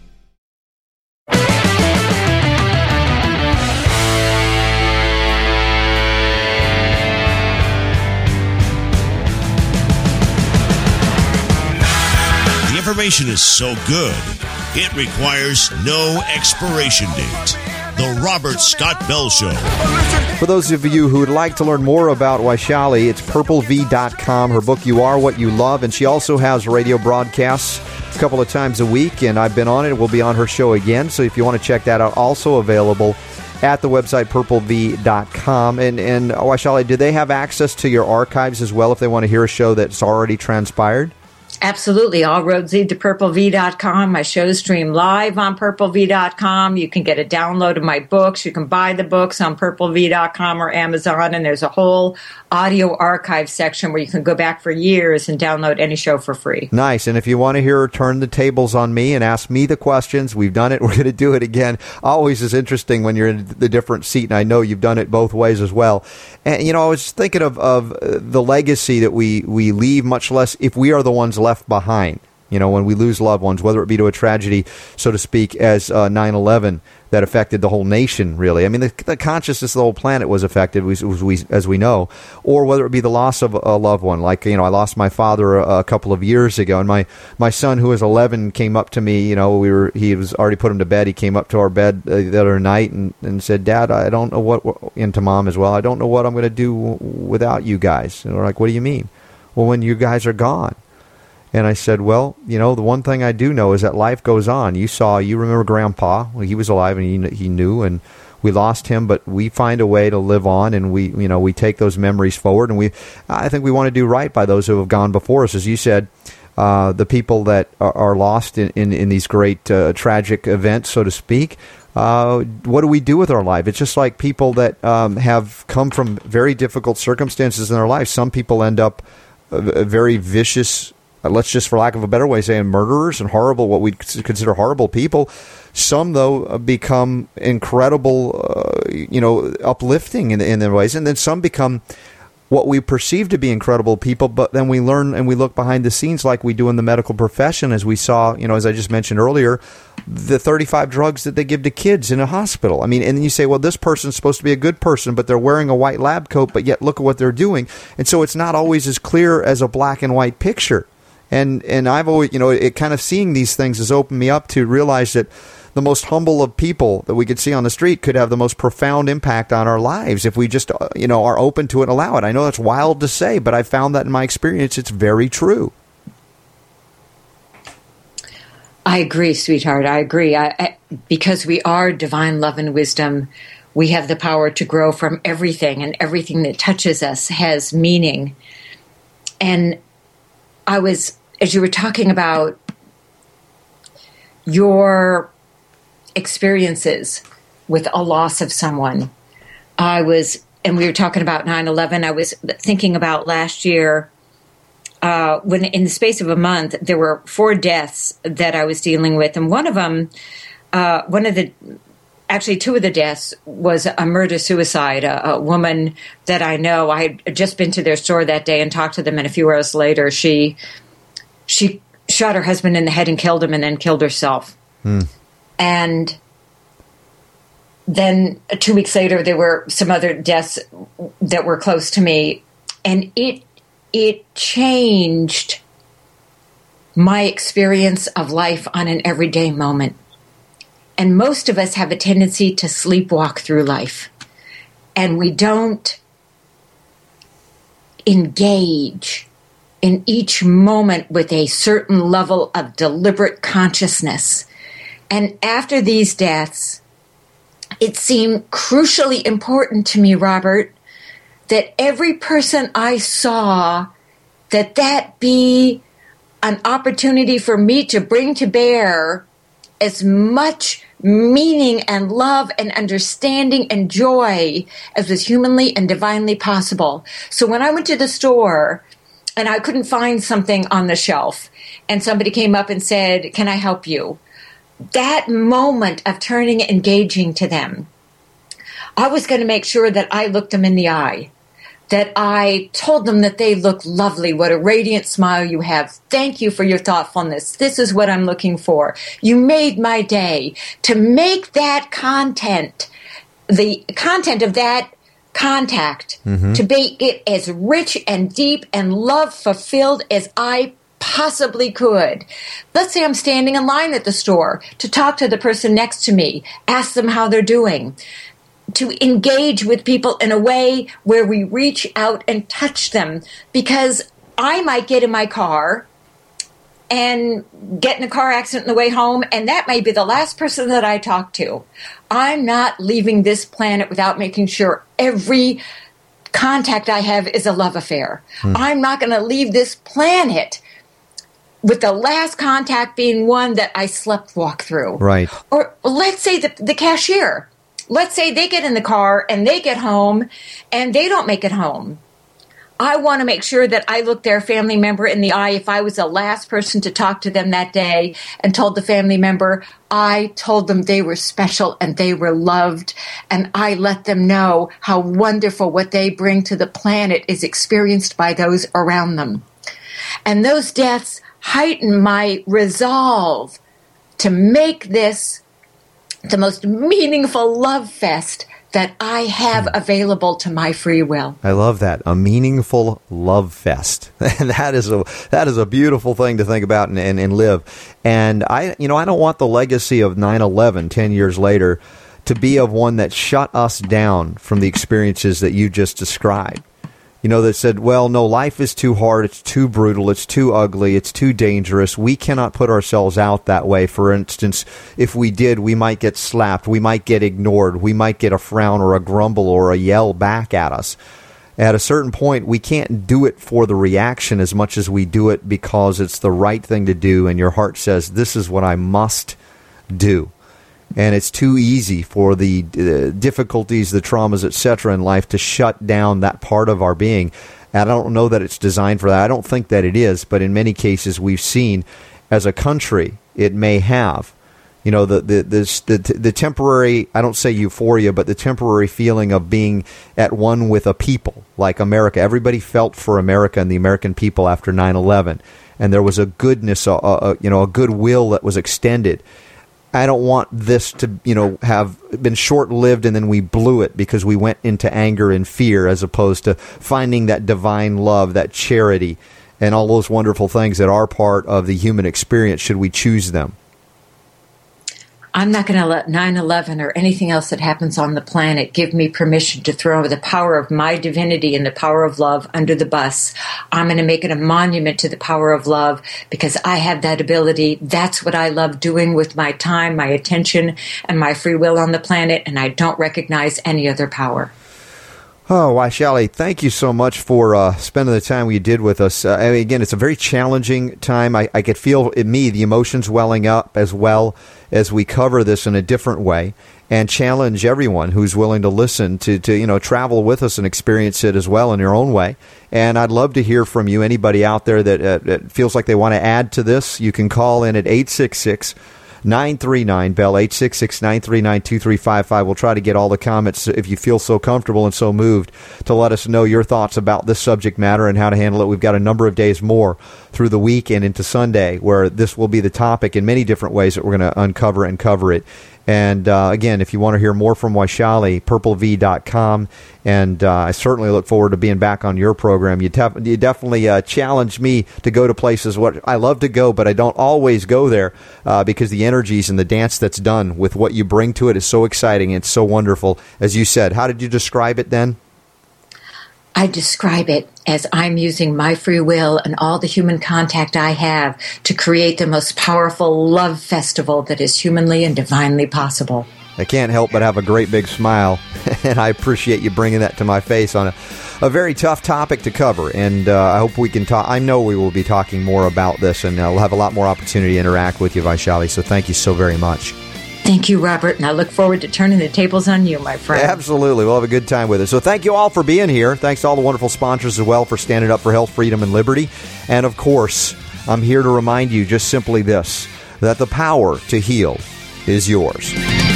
Information is so good, it requires no expiration date. The Robert Scott Bell Show. For those of you who would like to learn more about Vaishali, it's purplev.com. Her book, You Are What You Love, and she also has radio broadcasts a couple of times a week, and I've been on it. We'll be on her show again, so if you want to check that out, also available at the website purplev.com. And Vaishali, do they have access to your archives as well if they want to hear a show that's already transpired? Absolutely. All roads lead to purplev.com. My shows stream live on purplev.com. You can get a download of my books. You can buy the books on purplev.com or Amazon. And there's a whole audio archive section where you can go back for years and download any show for free. Nice. And if you want to hear her turn the tables on me and ask me the questions, we've done it. We're going to do it again. Always is interesting when you're in the different seat. And I know you've done it both ways as well. And, I was thinking of the legacy that we leave, much less if we are the ones left behind. When we lose loved ones, whether it be to a tragedy, so to speak, as 9/11 that affected the whole nation, really. I mean, the consciousness of the whole planet was affected, as we know, or whether it be the loss of a loved one. Like, I lost my father a couple of years ago, and my son, who was 11, came up to me. He was already put him to bed. He came up to our bed the other night and said, "Dad, I don't know what," and to Mom as well, "I don't know what I'm going to do without you guys." And we're like, "What do you mean?" "Well, when you guys are gone." And I said, well, the one thing I do know is that life goes on. You remember Grandpa. Well, he was alive and he knew, and we lost him, but we find a way to live on, and we take those memories forward, and I think we want to do right by those who have gone before us. As you said, the people that are lost in these great tragic events, so to speak. What do we do with our life? It's just like people that have come from very difficult circumstances in their life. Some people end up very vicious, let's just, for lack of a better way, say murderers and horrible, what we consider horrible people. Some, though, become incredible, uplifting in their ways. And then some become what we perceive to be incredible people, but then we learn and we look behind the scenes like we do in the medical profession, as we saw, as I just mentioned earlier, the 35 drugs that they give to kids in a hospital. I mean, and then you say, well, this person's supposed to be a good person, but they're wearing a white lab coat, but yet look at what they're doing. And so it's not always as clear as a black and white picture. And I've always, it kind of seeing these things has opened me up to realize that the most humble of people that we could see on the street could have the most profound impact on our lives if we just, are open to it and allow it. I know that's wild to say, but I found that in my experience, it's very true. I agree, sweetheart. I agree. Because we are divine love and wisdom, we have the power to grow from everything, and everything that touches us has meaning. And as you were talking about your experiences with a loss of someone, and we were talking about 9/11, I was thinking about last year, when in the space of a month, there were 4 deaths that I was dealing with. And one of them, actually 2 of the deaths was a murder-suicide, a woman that I know. I had just been to their store that day and talked to them, and a few hours later, she shot her husband in the head and killed him, and then killed herself. And then 2 weeks later, there were some other deaths that were close to me, and it changed my experience of life on an everyday moment. And most of us have a tendency to sleepwalk through life. And we don't engage in each moment with a certain level of deliberate consciousness. And after these deaths, it seemed crucially important to me, Robert, that every person I saw, that be an opportunity for me to bring to bear as much meaning and love and understanding and joy as was humanly and divinely possible. So when I went to the store and I couldn't find something on the shelf and somebody came up and said, "Can I help you?" That moment of turning and engaging to them, I was going to make sure that I looked them in the eye, that I told them that they look lovely, what a radiant smile you have. Thank you for your thoughtfulness. This is what I'm looking for. You made my day. To make that content, the content of that contact, to make it as rich and deep and love-fulfilled as I possibly could. Let's say I'm standing in line at the store to talk to the person next to me, ask them how they're doing, to engage with people in a way where we reach out and touch them, because I might get in my car and get in a car accident on the way home, and that may be the last person that I talk to. I'm not leaving this planet without making sure every contact I have is a love affair. I'm not going to leave this planet with the last contact being one that I slept walk through. Right. Or let's say the cashier. Let's say they get in the car and they get home and they don't make it home. I want to make sure that I look their family member in the eye if I was the last person to talk to them that day and told the family member, I told them they were special and they were loved, and I let them know how wonderful what they bring to the planet is experienced by those around them. And those deaths heighten my resolve to make this the most meaningful love fest that I have available to my free will. I love that. A meaningful love fest. And that is a beautiful thing to think about and live. And I don't want the legacy of 9/11 10 years later to be of one that shut us down from the experiences that you just described. That said, well, no, life is too hard, it's too brutal, it's too ugly, it's too dangerous. We cannot put ourselves out that way. For instance, if we did, we might get slapped, we might get ignored, we might get a frown or a grumble or a yell back at us. At a certain point, we can't do it for the reaction as much as we do it because it's the right thing to do, and your heart says, this is what I must do. And it's too easy for the difficulties, the traumas, etc. in life to shut down that part of our being. And I don't know that it's designed for that. I don't think that it is. But in many cases, we've seen as a country, it may have. The temporary, I don't say euphoria, but the temporary feeling of being at one with a people like America. Everybody felt for America and the American people after 9/11. And there was a goodness, a goodwill that was extended. I don't want this to, have been short-lived and then we blew it because we went into anger and fear, as opposed to finding that divine love, that charity, and all those wonderful things that are part of the human experience should we choose them. I'm not going to let 9/11 or anything else that happens on the planet give me permission to throw the power of my divinity and the power of love under the bus. I'm going to make it a monument to the power of love because I have that ability. That's what I love doing with my time, my attention, and my free will on the planet, and I don't recognize any other power. Oh, Vaishali, thank you so much for spending the time you did with us. Again, it's a very challenging time. I could feel in me the emotions welling up as well as we cover this in a different way and challenge everyone who's willing to listen to travel with us and experience it as well in your own way. And I'd love to hear from you. Anybody out there that feels like they want to add to this, you can call in at 866-939-BELL, 866-939-2355. We'll try to get all the comments, if you feel so comfortable and so moved, to let us know your thoughts about this subject matter and how to handle it. We've got a number of days more through the week and into Sunday where this will be the topic in many different ways that we're going to uncover and cover it. And again, if you want to hear more from Vaishali, purplev.com. And I certainly look forward to being back on your program. You definitely challenge me to go to places what I love to go, but I don't always go there because the energies and the dance that's done with what you bring to it is so exciting. It's so wonderful. As you said, how did you describe it then? I describe it as I'm using my free will and all the human contact I have to create the most powerful love festival that is humanly and divinely possible. I can't help but have a great big smile, and I appreciate you bringing that to my face on a very tough topic to cover. And I hope we can talk. I know we will be talking more about this, and we'll have a lot more opportunity to interact with you, Vaishali. So thank you so very much. Thank you, Robert, and I look forward to turning the tables on you, my friend. Absolutely. We'll have a good time with it. So thank you all for being here. Thanks to all the wonderful sponsors as well for standing up for health, freedom, and liberty. And, of course, I'm here to remind you just simply this, that the power to heal is yours.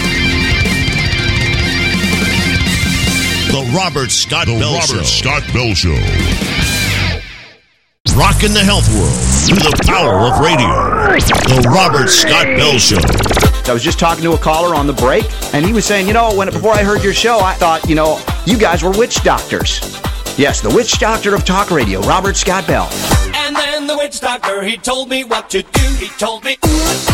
The Robert Scott Bell Show. Rocking the health world through the power of radio. The Robert Scott Bell Show. I was just talking to a caller on the break, and he was saying, before I heard your show, I thought, you guys were witch doctors. Yes, the witch doctor of talk radio, Robert Scott Bell. And then the witch doctor, he told me what to do. He told me,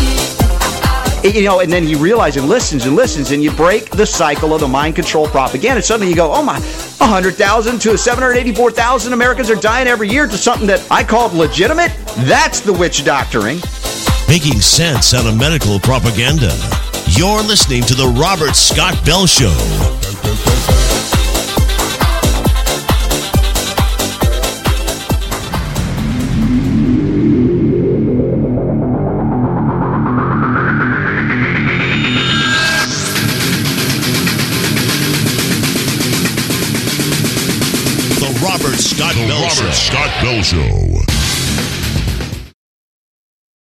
and then he realizes and listens, and you break the cycle of the mind control propaganda. And suddenly you go, oh my, 100,000 to 784,000 Americans are dying every year to something that I called legitimate? That's the witch doctoring. Making sense out of medical propaganda. You're listening to the Robert Scott Bell Show. The Robert Scott Bell Show.